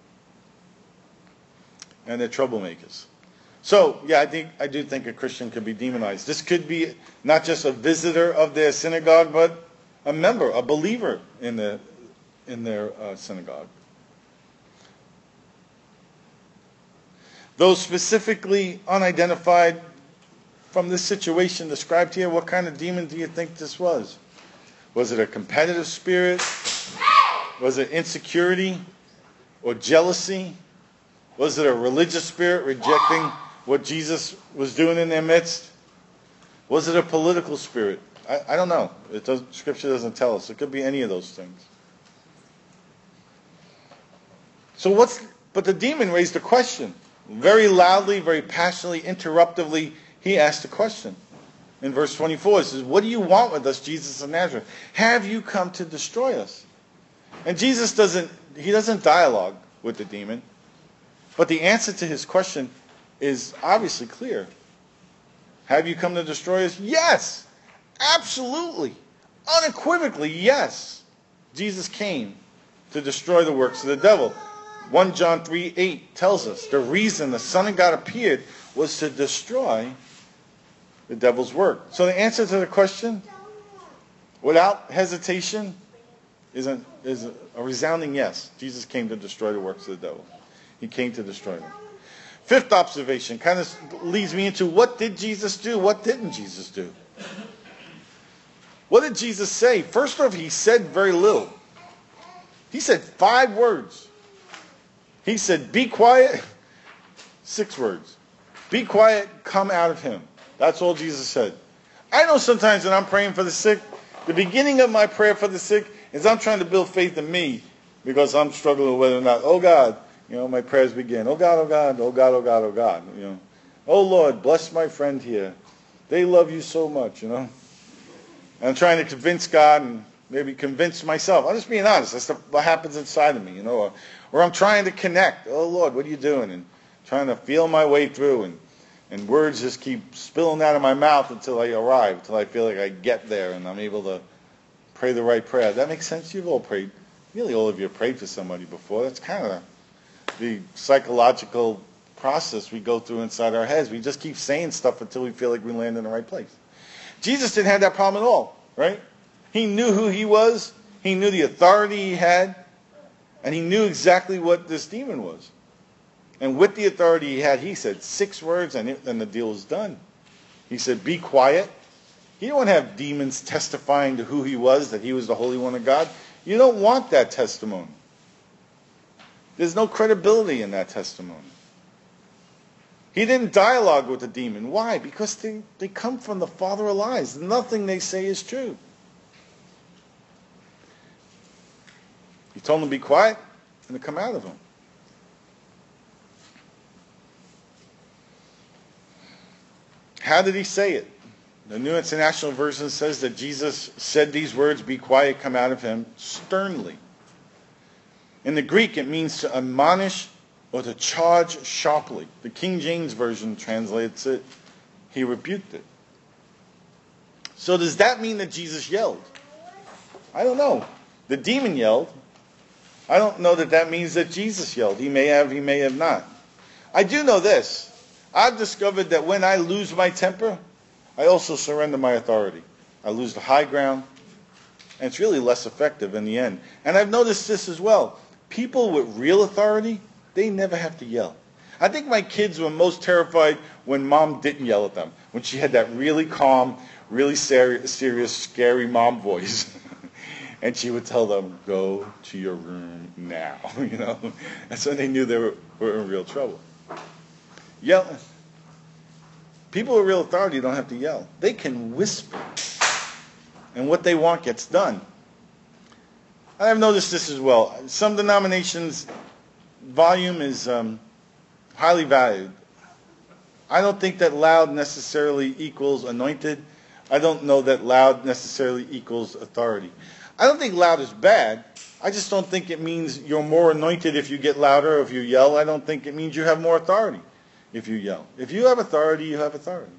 And they're troublemakers. So, yeah, I do think a Christian could be demonized. This could be not just a visitor of their synagogue, but a member, a believer in their synagogue. Those specifically unidentified from this situation described here, what kind of demon do you think this was? Was it a competitive spirit? Was it insecurity or jealousy? Was it a religious spirit rejecting what Jesus was doing in their midst? Was it a political spirit? I don't know. Scripture doesn't tell us. It could be any of those things. But the demon raised a question. Very loudly, very passionately, interruptively, he asked a question. In verse 24, it says, "What do you want with us, Jesus of Nazareth? Have you come to destroy us?" And Jesus doesn't dialogue with the demon. But the answer to his question is obviously clear. Have you come to destroy us? Yes! Absolutely! Unequivocally, yes! Jesus came to destroy the works of the devil. 1 John 3:8 tells us the reason the Son of God appeared was to destroy the devil's work. So the answer to the question, without hesitation, is a resounding yes. Jesus came to destroy the works of the devil. He came to destroy them. Fifth observation kind of leads me into what did Jesus do? What didn't Jesus do? What did Jesus say? First off, he said very little. He said 5 words. He said, "Be quiet." 6 words. "Be quiet, come out of him." That's all Jesus said. I know sometimes when I'm praying for the sick, the beginning of my prayer for the sick is I'm trying to build faith in me because I'm struggling with whether or not, oh God, my prayers begin. Oh God, oh God, oh God, oh God, oh God. Oh Lord, bless my friend here. They love you so much, And I'm trying to convince God and maybe convince myself. I'm just being honest. That's what happens inside of me, Or I'm trying to connect. Oh Lord, what are you doing? And trying to feel my way through and words just keep spilling out of my mouth until I arrive, until I feel like I get there and I'm able to pray the right prayer. That makes sense? You've all prayed. Nearly all of you have prayed for somebody before. That's kind of the psychological process we go through inside our heads. We just keep saying stuff until we feel like we land in the right place. Jesus didn't have that problem at all, right? He knew who he was. He knew the authority he had. And he knew exactly what this demon was. And with the authority he had, he said 6 words and the deal was done. He said, "Be quiet." You don't have demons testifying to who he was, that he was the Holy One of God. You don't want that testimony. There's no credibility in that testimony. He didn't dialogue with the demon. Why? Because they come from the father of lies. Nothing they say is true. He told them to be quiet and to come out of him. How did he say it? The New International Version says that Jesus said these words, "Be quiet, come out of him," sternly. In the Greek, it means to admonish or to charge sharply. The King James Version translates it, "He rebuked it." So does that mean that Jesus yelled? I don't know. The demon yelled. I don't know that means that Jesus yelled. He may have not. I do know this. I've discovered that when I lose my temper, I also surrender my authority. I lose the high ground, and it's really less effective in the end. And I've noticed this as well. People with real authority, they never have to yell. I think my kids were most terrified when Mom didn't yell at them, when she had that really calm, really serious, scary mom voice. And she would tell them, go to your room now. That's when they knew they were in real trouble. Yelling. People with real authority don't have to yell. They can whisper. And what they want gets done. I've noticed this as well. Some denominations, volume is highly valued. I don't think that loud necessarily equals anointed. I don't know that loud necessarily equals authority. I don't think loud is bad. I just don't think it means you're more anointed if you get louder or if you yell. I don't think it means you have more authority if you yell. If you have authority, you have authority.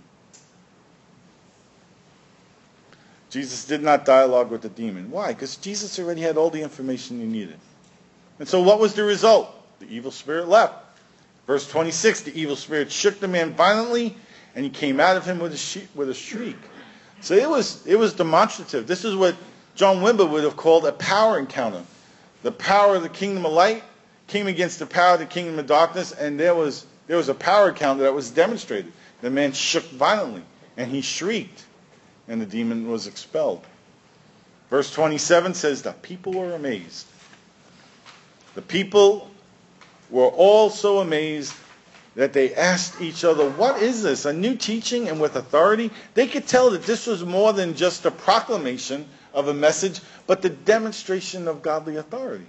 Jesus did not dialogue with the demon. Why? Because Jesus already had all the information he needed. And so what was the result? The evil spirit left. Verse 26, the evil spirit shook the man violently, and he came out of him with a shriek. So it was demonstrative. This is what John Wimber would have called a power encounter. The power of the kingdom of light came against the power of the kingdom of darkness, and there was a power encounter that was demonstrated. The man shook violently, and he shrieked, and the demon was expelled. Verse 27 says the people were amazed. The people were all so amazed that they asked each other, what is this? A new teaching and with authority? They could tell that this was more than just a proclamation of a message, but the demonstration of godly authority.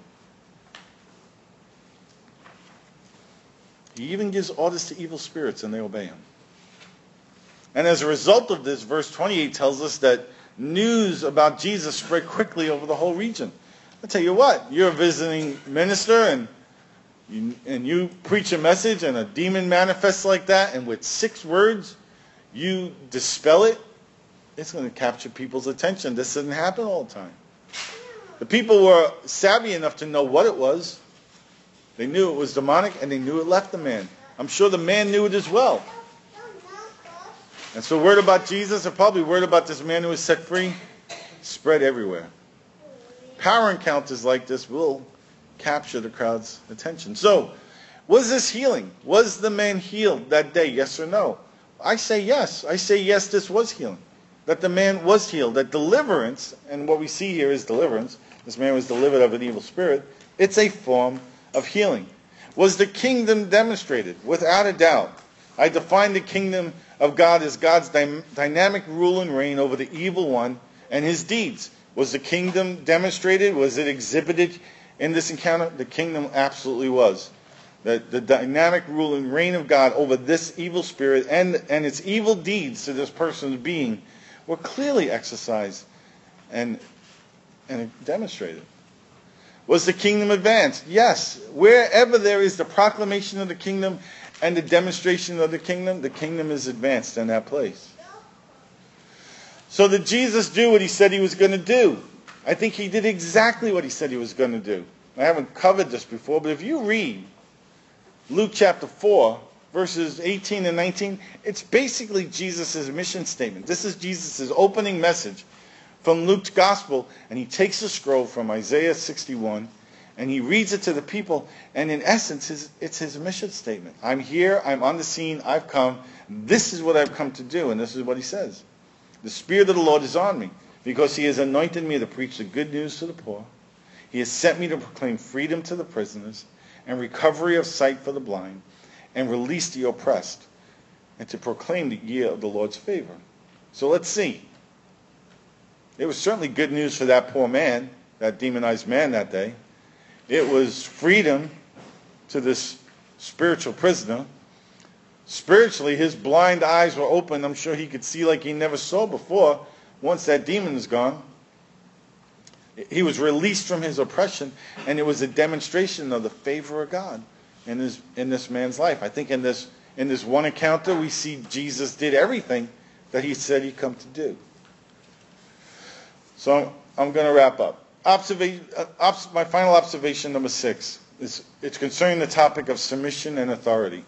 He even gives orders to evil spirits and they obey him. And as a result of this, verse 28 tells us that news about Jesus spread quickly over the whole region. I'll tell you what, you're a visiting minister and you preach a message and a demon manifests like that, and with 6 words you dispel it, it's going to capture people's attention. This doesn't happen all the time. The people were savvy enough to know what it was. They knew it was demonic, and they knew it left the man. I'm sure the man knew it as well. And so word about Jesus, or probably word about this man who was set free, spread everywhere. Power encounters like this will capture the crowd's attention. So, was this healing? Was the man healed that day? Yes or no? I say yes. I say yes, this was healing. That the man was healed. That deliverance, and what we see here is deliverance. This man was delivered of an evil spirit. It's a form of healing. Was the kingdom demonstrated? Without a doubt. I define the kingdom of God as God's dynamic rule and reign over the evil one and his deeds. Was the kingdom demonstrated? Was it exhibited in this encounter? The kingdom absolutely was. The dynamic rule and reign of God over this evil spirit and its evil deeds to this person's being were clearly exercised and demonstrated. Was the kingdom advanced? Yes. Wherever there is the proclamation of the kingdom and the demonstration of the kingdom is advanced in that place. So did Jesus do what he said he was going to do? I think he did exactly what he said he was going to do. I haven't covered this before, but if you read Luke chapter 4, verses 18 and 19, it's basically Jesus' mission statement. This is Jesus' opening message from Luke's gospel, and he takes a scroll from Isaiah 61, and he reads it to the people, and in essence, it's his mission statement. I'm here, I'm on the scene, I've come, this is what I've come to do, and this is what he says. The Spirit of the Lord is on me, because he has anointed me to preach the good news to the poor. He has sent me to proclaim freedom to the prisoners, and recovery of sight for the blind, and release the oppressed, and to proclaim the year of the Lord's favor. So let's see. It was certainly good news for that poor man, that demonized man that day. It was freedom to this spiritual prisoner. Spiritually, his blind eyes were open. I'm sure he could see like he never saw before once that demon is gone. He was released from his oppression, and it was a demonstration of the favor of God in this man's life. I think in this one encounter, we see Jesus did everything that he said he'd come to do. So I'm going to wrap up. My final observation, number 6, it's concerning the topic of submission and authority.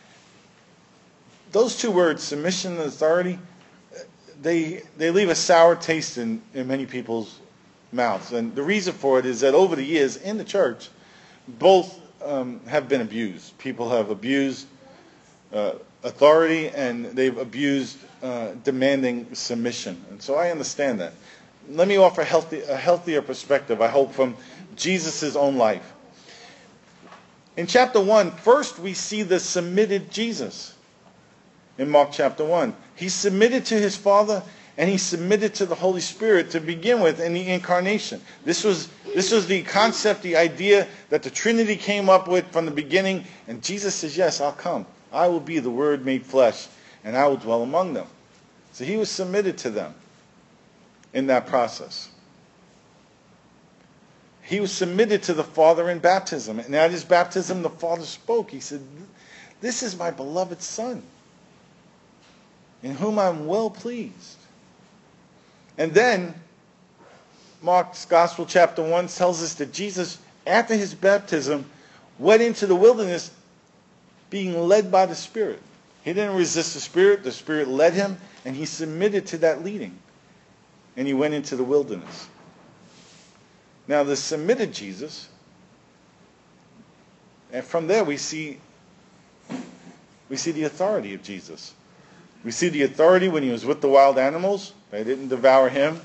Those two words, submission and authority, they leave a sour taste in many people's mouths. And the reason for it is that over the years in the church, both have been abused. People have abused authority, and they've abused demanding submission. And so I understand that. Let me offer a healthier perspective, I hope, from Jesus' own life. In chapter 1, first we see the submitted Jesus. In Mark chapter 1, he submitted to his Father and he submitted to the Holy Spirit to begin with in the incarnation. This was the concept, the idea that the Trinity came up with from the beginning. And Jesus says, yes, I'll come. I will be the Word made flesh and I will dwell among them. So he was submitted to them in that process. He was submitted to the Father in baptism. And at his baptism, the Father spoke. He said, this is my beloved Son, in whom I'm well pleased. And then, Mark's Gospel, chapter 1, tells us that Jesus, after his baptism, went into the wilderness being led by the Spirit. He didn't resist the Spirit led him, and he submitted to that leading. And he went into the wilderness. Now, the submitted Jesus, and from there we see the authority of Jesus. We see the authority when he was with the wild animals. They didn't devour him.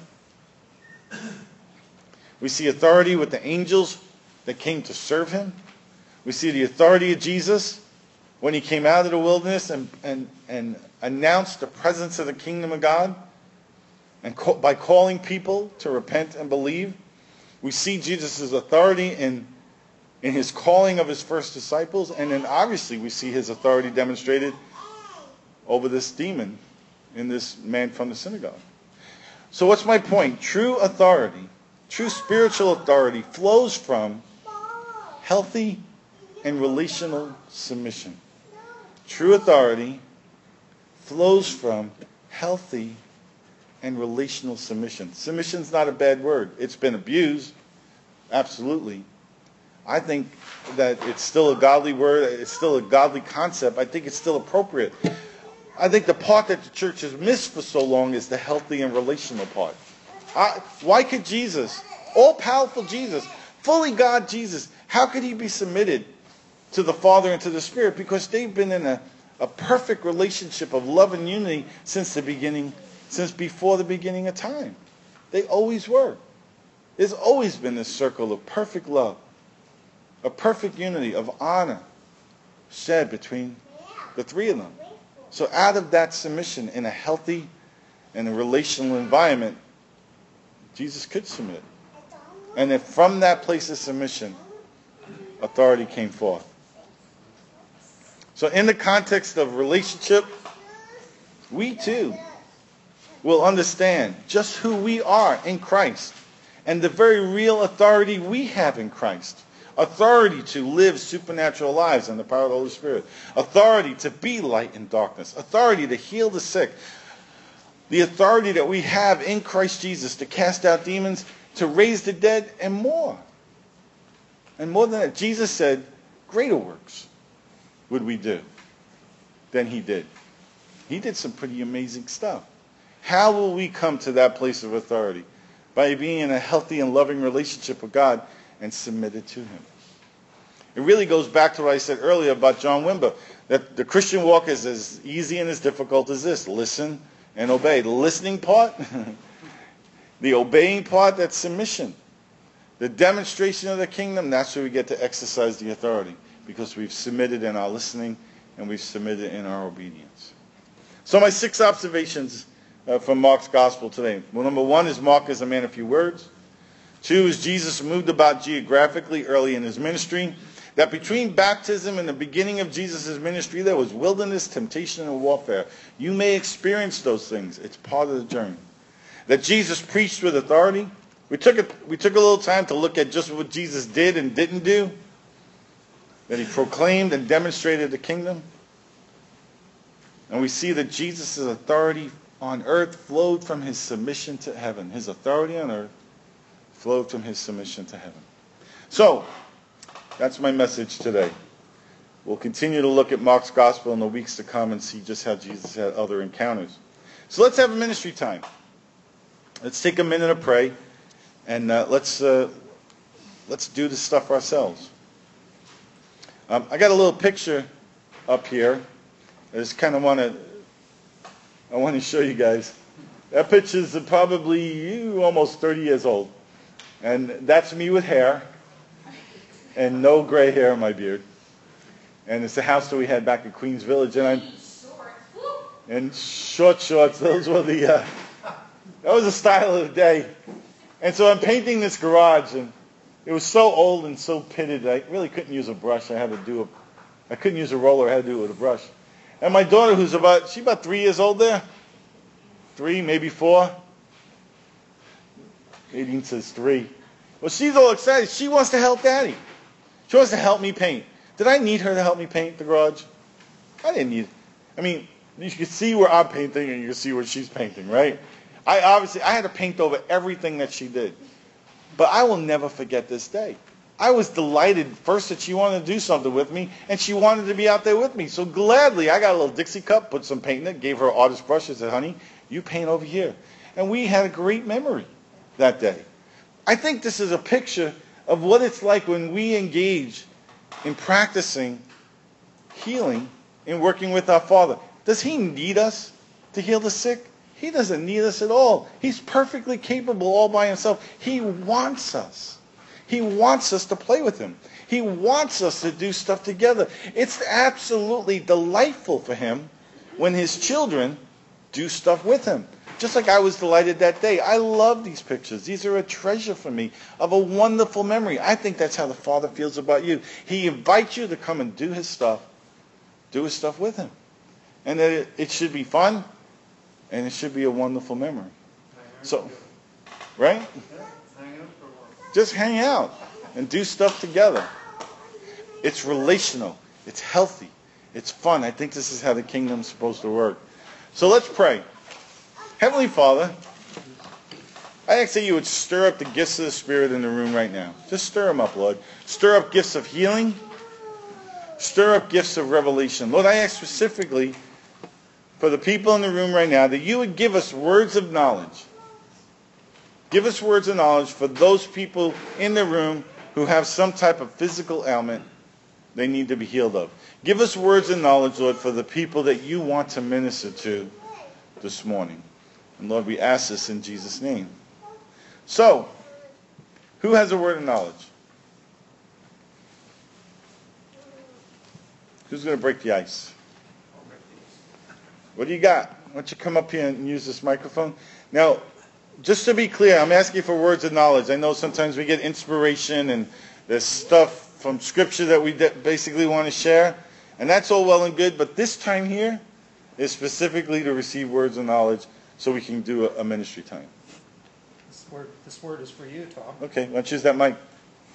We see authority with the angels that came to serve him. We see the authority of Jesus when he came out of the wilderness and announced the presence of the kingdom of God, and by calling people to repent and believe. We see Jesus' authority in his calling of his first disciples, and then obviously we see his authority demonstrated over this demon in this man from the synagogue. So what's my point? True authority, true spiritual authority flows from healthy and relational submission. True authority flows from healthy and relational submission. Submission's not a bad word. It's been abused, absolutely. I think that it's still a godly word. It's still a godly concept. I think it's still appropriate. I think the part that the church has missed for so long is the healthy and relational part. Why could Jesus, all-powerful Jesus, fully God Jesus, how could he be submitted to the Father and to the Spirit? Because they've been in a perfect relationship of love and unity since before the beginning of time. They always were. There's always been this circle of perfect love, a perfect unity of honor shared between the three of them. So out of that submission in a healthy and a relational environment, Jesus could submit. And then from that place of submission, authority came forth. So in the context of relationship, we too will understand just who we are in Christ and the very real authority we have in Christ. Authority to live supernatural lives in the power of the Holy Spirit. Authority to be light in darkness. Authority to heal the sick. The authority that we have in Christ Jesus to cast out demons, to raise the dead, and more. And more than that, Jesus said, greater works would we do than he did. He did some pretty amazing stuff. How will we come to that place of authority? By being in a healthy and loving relationship with God and submitted to him. It really goes back to what I said earlier about John Wimber, that the Christian walk is as easy and as difficult as this. Listen and obey. The listening part, the obeying part, that's submission. The demonstration of the kingdom, that's where we get to exercise the authority, because we've submitted in our listening and we've submitted in our obedience. So my 6 observations from Mark's gospel today. Well, number 1 is Mark is a man of few words. 2 is Jesus moved about geographically early in his ministry. That between baptism and the beginning of Jesus' ministry, there was wilderness, temptation, and warfare. You may experience those things. It's part of the journey. That Jesus preached with authority. We took a little time to look at just what Jesus did and didn't do. That he proclaimed and demonstrated the kingdom. And we see that Jesus' authority on earth flowed from his submission to heaven. His authority on earth flowed from his submission to heaven. So, that's my message today. We'll continue to look at Mark's gospel in the weeks to come and see just how Jesus had other encounters. So let's have a ministry time. Let's take a minute to pray, and let's do this stuff ourselves. I got a little picture up here. I just kind of want to I want to show you guys. That picture's probably almost 30 years old. And that's me with hair and no gray hair in my beard. And it's the house that we had back at Queens Village. And short shorts. Those were that was the style of the day. And so I'm painting this garage, and it was so old and so pitted, I really couldn't use a brush. I couldn't use a roller. I had to do it with a brush. And my daughter, she's about 3 years old there. 3, maybe 4. Nadine says 3. Well, she's all excited. She wants to help Daddy. She wants to help me paint. Did I need her to help me paint the garage? I didn't need it. I mean, you can see where I'm painting and you can see where she's painting, right? I had to paint over everything that she did. But I will never forget this day. I was delighted first that she wanted to do something with me, and she wanted to be out there with me. So gladly, I got a little Dixie cup, put some paint in it, gave her an artist brush, and said, honey, you paint over here. And we had a great memory that day. I think this is a picture of what it's like when we engage in practicing healing and working with our Father. Does He need us to heal the sick? He doesn't need us at all. He's perfectly capable all by Himself. He wants us. He wants us to play with Him. He wants us to do stuff together. It's absolutely delightful for Him when His children do stuff with Him. Just like I was delighted that day. I love these pictures. These are a treasure for me of a wonderful memory. I think that's how the Father feels about you. He invites you to come and do His stuff with Him. And that it should be fun, and it should be a wonderful memory. So, right? Just hang out and do stuff together. It's relational. It's healthy. It's fun. I think this is how the kingdom's supposed to work. So let's pray. Heavenly Father, I ask that you would stir up the gifts of the Spirit in the room right now. Just stir them up, Lord. Stir up gifts of healing. Stir up gifts of revelation. Lord, I ask specifically for the people in the room right now that you would give us words of knowledge. Give us words of knowledge for those people in the room who have some type of physical ailment they need to be healed of. Give us words of knowledge, Lord, for the people that you want to minister to this morning. And Lord, we ask this in Jesus' name. So, who has a word of knowledge? Who's going to break the ice? What do you got? Why don't you come up here and use this microphone? Now, just to be clear, I'm asking for words of knowledge. I know sometimes we get inspiration and there's stuff from Scripture that we basically want to share. And that's all well and good, but this time here is specifically to receive words of knowledge so we can do a ministry time. This word is for you, Tom. Okay, let's use that mic.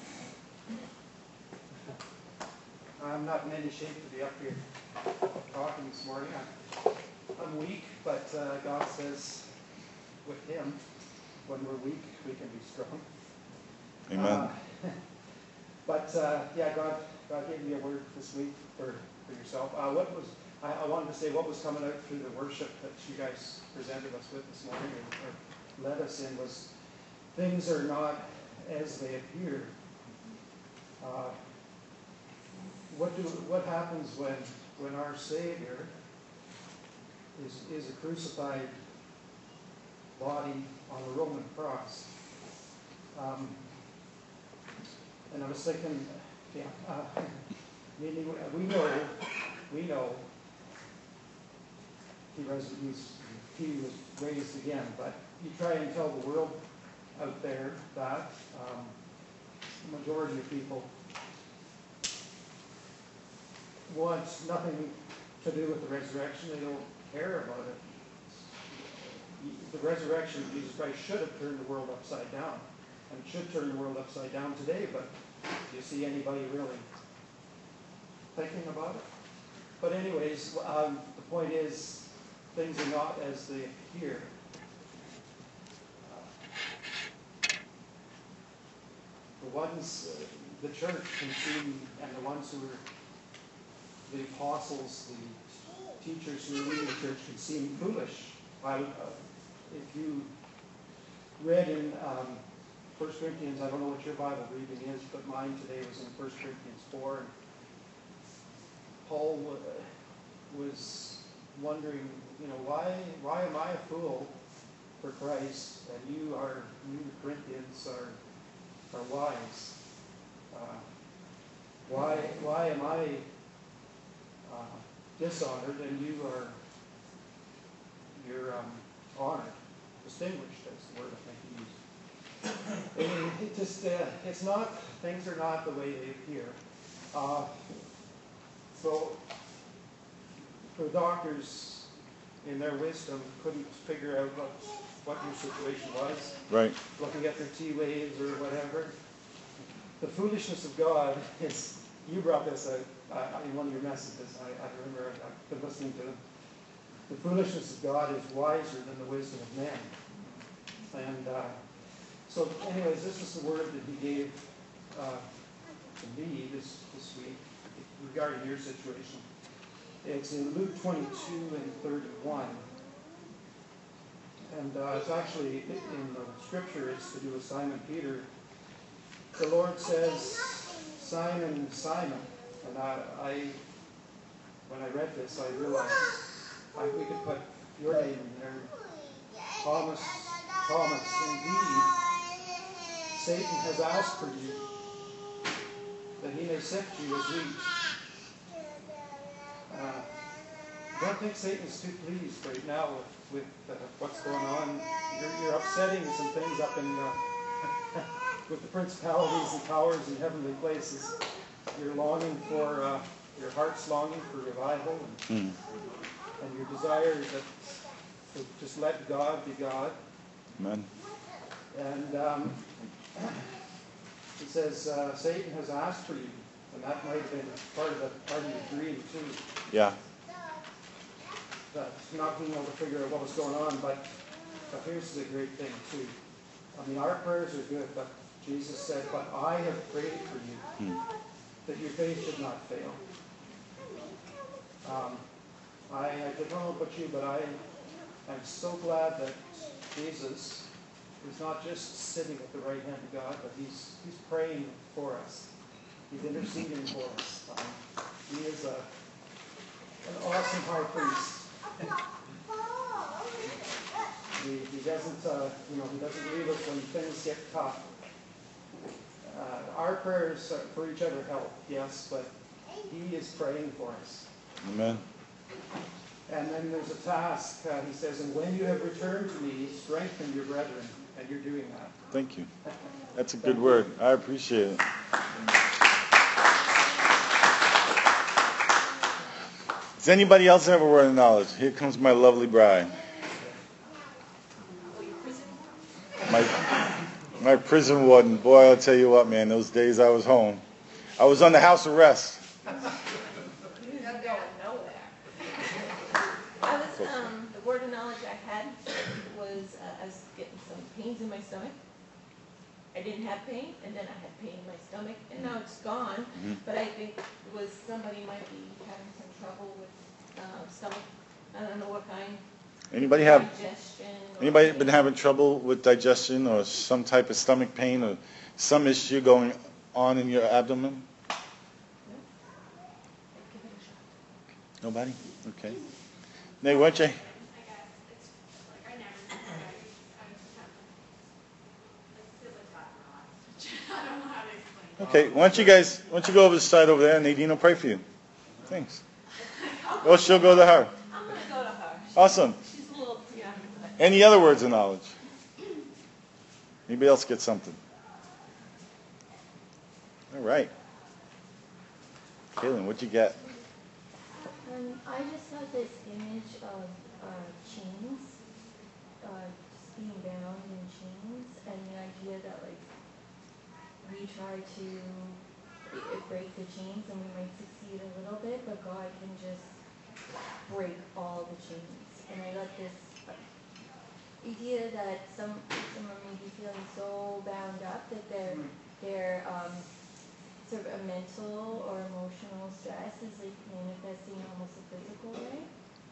I'm not in any shape to be up here talking this morning. I'm weak, but God says with Him, when we're weak, we can be strong. Amen. God gave me a word this week for yourself. I wanted to say what was coming out through the worship that you guys presented us with this morning or led us in was things are not as they appear. What happens when our Savior is a crucified body on a Roman cross? And I was thinking, we know he was raised again, but you try and tell the world out there that the majority of people want nothing to do with the resurrection. They don't care about it. The resurrection of Jesus Christ should have turned the world upside down, and should turn the world upside down today, but do you see anybody really thinking about it? But anyways, the point is, things are not as they appear. The ones, the church can see, and the ones who are the apostles, the teachers who are leading the church can seem foolish. If you read in 1 Corinthians, I don't know what your Bible reading is, but mine today was in 1 Corinthians 4. And Paul was wondering, why am I a fool for Christ, and you Corinthians are wise? Why am I dishonored, and you're honored, distinguished? That's the word I think he used. I mean, it's not, things are not the way they appear. So the doctors, in their wisdom, couldn't figure out what your situation was. Right. Looking at their tea waves or whatever. The foolishness of God is, you brought this out in one of your messages. I remember I've been listening to it. The foolishness of God is wiser than the wisdom of man. And so anyways, this is the word that he gave to me this week regarding your situation. It's in Luke 22 and 31. And it's actually in the scripture, it's to do with Simon Peter. The Lord says, Simon, Simon. And when I read this, I realized we could put your name in there. Thomas, indeed, Satan has asked for you, that he may sift you as wheat. I don't think Satan's too pleased right now with what's going on. You're upsetting some things up in with the principalities and powers in heavenly places. You're longing for, your heart's longing for revival, and your desire is to just let God be God. Amen. And it says Satan has asked for you, and that might have been part of your dream too. Yeah. Not being able to figure out what was going on, but here's the great thing too. I mean, our prayers are good, but Jesus said, "But I have prayed for you, that your faith should not fail." I don't know about you, but I'm so glad that Jesus is not just sitting at the right hand of God, but he's praying for us. He's interceding for us. He is an awesome high priest. He doesn't, he doesn't leave us when things get tough. Our prayers for each other help, yes, but he is praying for us. Amen. And then there's a task. He says, "And when you have returned to me, strengthen your brethren," and you're doing that. Thank you. That's a good word. I appreciate it. Does anybody else have a word of knowledge? Here comes my lovely bride. My prison warden. Boy, I'll tell you what, man, those days I was home. I was on the house arrest. You're not going nowhere. The word of knowledge I had was I was getting some pains in my stomach. I didn't have pain, and then I had pain in my stomach, and now it's gone. But I think it was somebody might be having some trouble with stomach. I don't know what kind. Anybody been having trouble with digestion or some type of stomach pain or some issue going on in your abdomen? Nobody? Okay. Nate, why don't you? I guess it's like I never knew that. I'm just kind of like I don't know how to explain. Okay, why don't you go over the side over there and Nadine will pray for you. Thanks. Or she'll go to her. I'm going to go to her. Awesome. She's a little preoccupied. Any other words of knowledge? Anybody else get something? All right. Kaylin, what'd you get? I just had this image of chains, just being bound in chains, and the idea that like we try to break the chains and we might succeed a little bit, but God can just break all the chains. And I got this idea that someone may be feeling so bound up that they're sort of a mental or emotional stress is like manifesting in almost a physical way.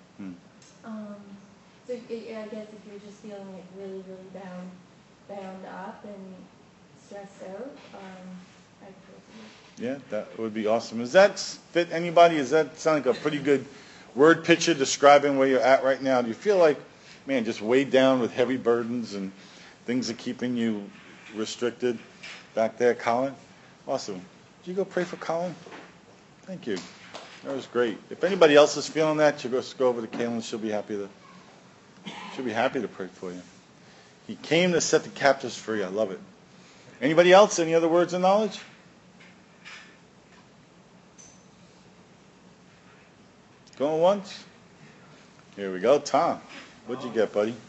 So I guess if you're just feeling like really, really bound up and stressed out, I'd pray for you. Yeah, that would be awesome. Does that fit anybody? Does that sound like a pretty good word picture describing where you're at right now? Do you feel like, man, just weighed down with heavy burdens and things are keeping you restricted? Back there, Colin? Awesome. Did you go pray for Colin? Thank you. That was great. If anybody else is feeling that, you just go over to Kaylin. She'll be happy to pray for you. He came to set the captives free. I love it. Anybody else? Any other words of knowledge? Going once? Here we go. Tom, what'd you get, buddy?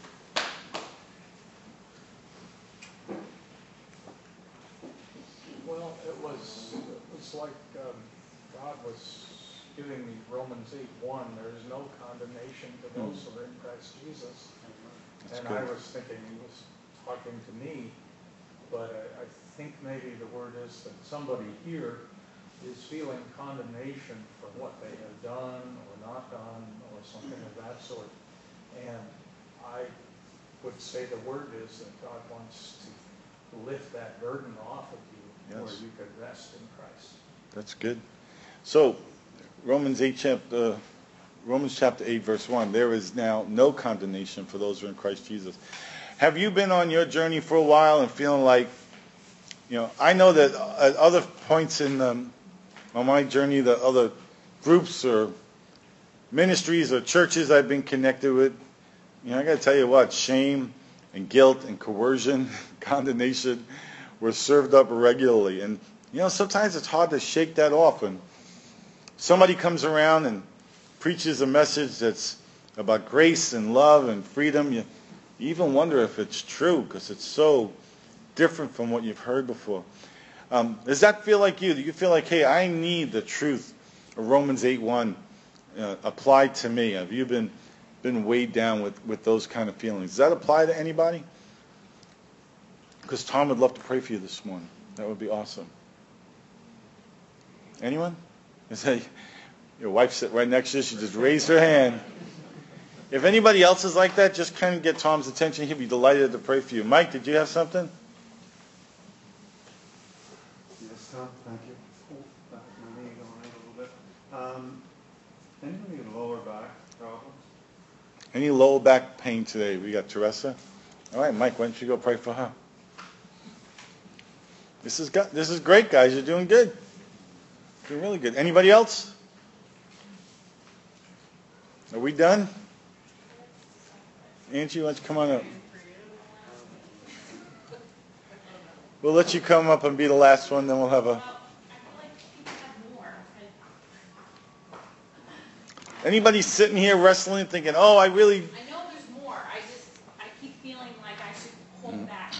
Well, it was like God was giving me Romans 8:1. There is no condemnation to those who are in Christ Jesus. That's and good. I was thinking he was talking to me, but I think maybe the word is that somebody here is feeling condemnation for what they have done or not done or something of that sort. And I would say the word is that God wants to lift that burden off of you, where Yes. you could rest in Christ. That's good. So, Romans chapter 8, verse 1, there is now no condemnation for those who are in Christ Jesus. Have you been on your journey for a while and feeling like, I know that at other points on my journey, the other groups or ministries or churches I've been connected with, I got to tell you what, shame and guilt and coercion, condemnation were served up regularly. And, sometimes it's hard to shake that off when somebody comes around and preaches a message that's about grace and love and freedom. You even wonder if it's true because it's so different from what you've heard before. Does that feel like you? Do you feel like, hey, I need the truth of Romans 8:1 applied to me? Have you been weighed down with those kind of feelings? Does that apply to anybody? Because Tom would love to pray for you this morning. That would be awesome. Anyone? Your wife sitting right next to you. She just raised her hand. If anybody else is like that, just kind of get Tom's attention. He'd be delighted to pray for you. Mike, did you have something? Yes, Tom, thank you. Back my knee going out a little bit. Anybody with lower back problems? Any lower back pain today? We got Teresa. All right, Mike, why don't you go pray for her? This is great, guys. You're doing good. Doing really good. Anybody else? Are we done? Angie, why don't you come on up? We'll let you come up and be the last one, then we'll have a... Well, I feel like people have more. Anybody sitting here wrestling thinking, oh, I really... I know there's more. I keep feeling like I should hold back.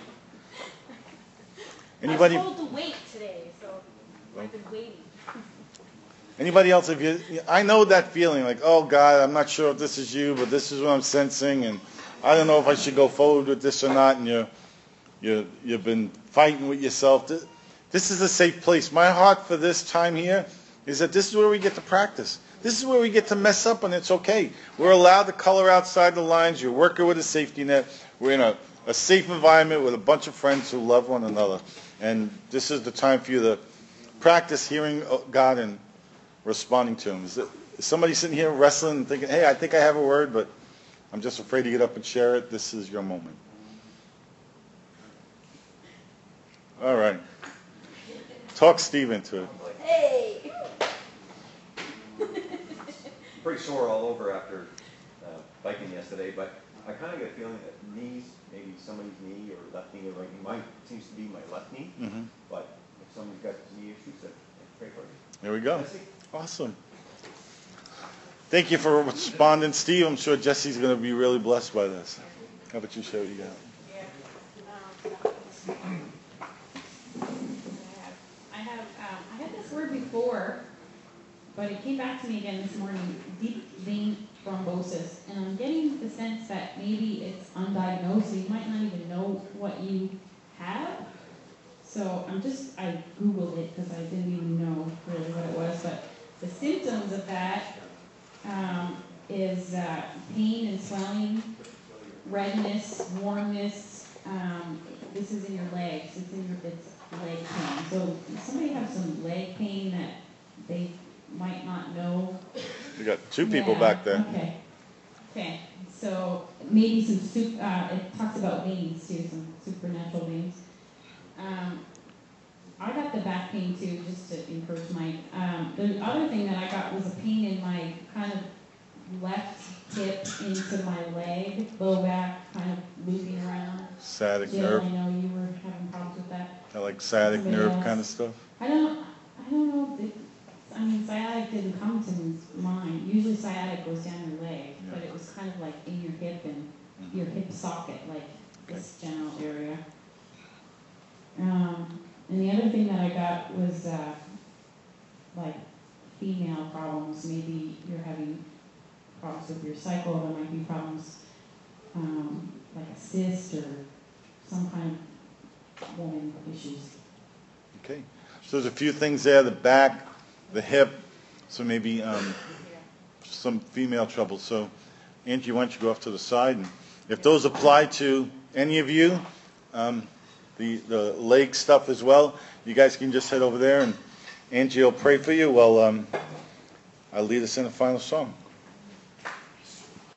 Anybody... I was told to wait today, so I've been waiting. Anybody else? I know that feeling, like, oh God, I'm not sure if this is you, but this is what I'm sensing, and I don't know if I should go forward with this or not. And you've been fighting with yourself. This is a safe place. My heart for this time here is that this is where we get to practice. This is where we get to mess up, and it's okay. We're allowed to color outside the lines. You're working with a safety net. We're in a safe environment with a bunch of friends who love one another, and this is the time for you to practice hearing God and responding to him. Is somebody sitting here wrestling and thinking, hey, I think I have a word, but I'm just afraid to get up and share it? This is your moment. All right. Talk Steve into it. Hey! Pretty sore all over after biking yesterday, but I kind of get a feeling that knees, maybe somebody's knee or left knee or right knee. Mine seems to be my left knee, but if somebody's got knee issues, I pray for you. There we go. Jesse? Awesome. Thank you for responding, Steve. I'm sure Jesse's going to be really blessed by this. How about you, show what you got? I had this word before, but it came back to me again this morning, deep vein thrombosis. And I'm getting the sense that maybe it's undiagnosed, so you might not even know what you have. So I Googled it because I didn't even know really what it was, but the symptoms of that is pain and swelling, redness, warmness. This is in your legs. It's leg pain. So if somebody has some leg pain that they might not know. You got two people Yeah, back there. Okay, so maybe some, it talks about veins too, some supernatural veins. I got the back pain too, just to encourage Mike. The other thing that I got was a pain in my kind of left hip into my leg, low back, kind of looping around. Sciatic Jill, nerve, I know you were having problems with that. like sciatic Somebody nerve else. kind of stuff. I don't know if sciatic didn't come to mind. Usually sciatic goes down your leg, but it was kind of like in your hip and your hip socket, like this general area. And the other thing that I got was, like female problems. Maybe you're having problems with your cycle. There might be problems, like a cyst or some kind of woman issues. Okay, so there's a few things there, the back, the hip, so maybe some female trouble. So Angie, why don't you go off to the side, and if those apply to any of you, the leg stuff as well, you guys can just head over there, and Angie will pray for you while I'll lead us in a final song.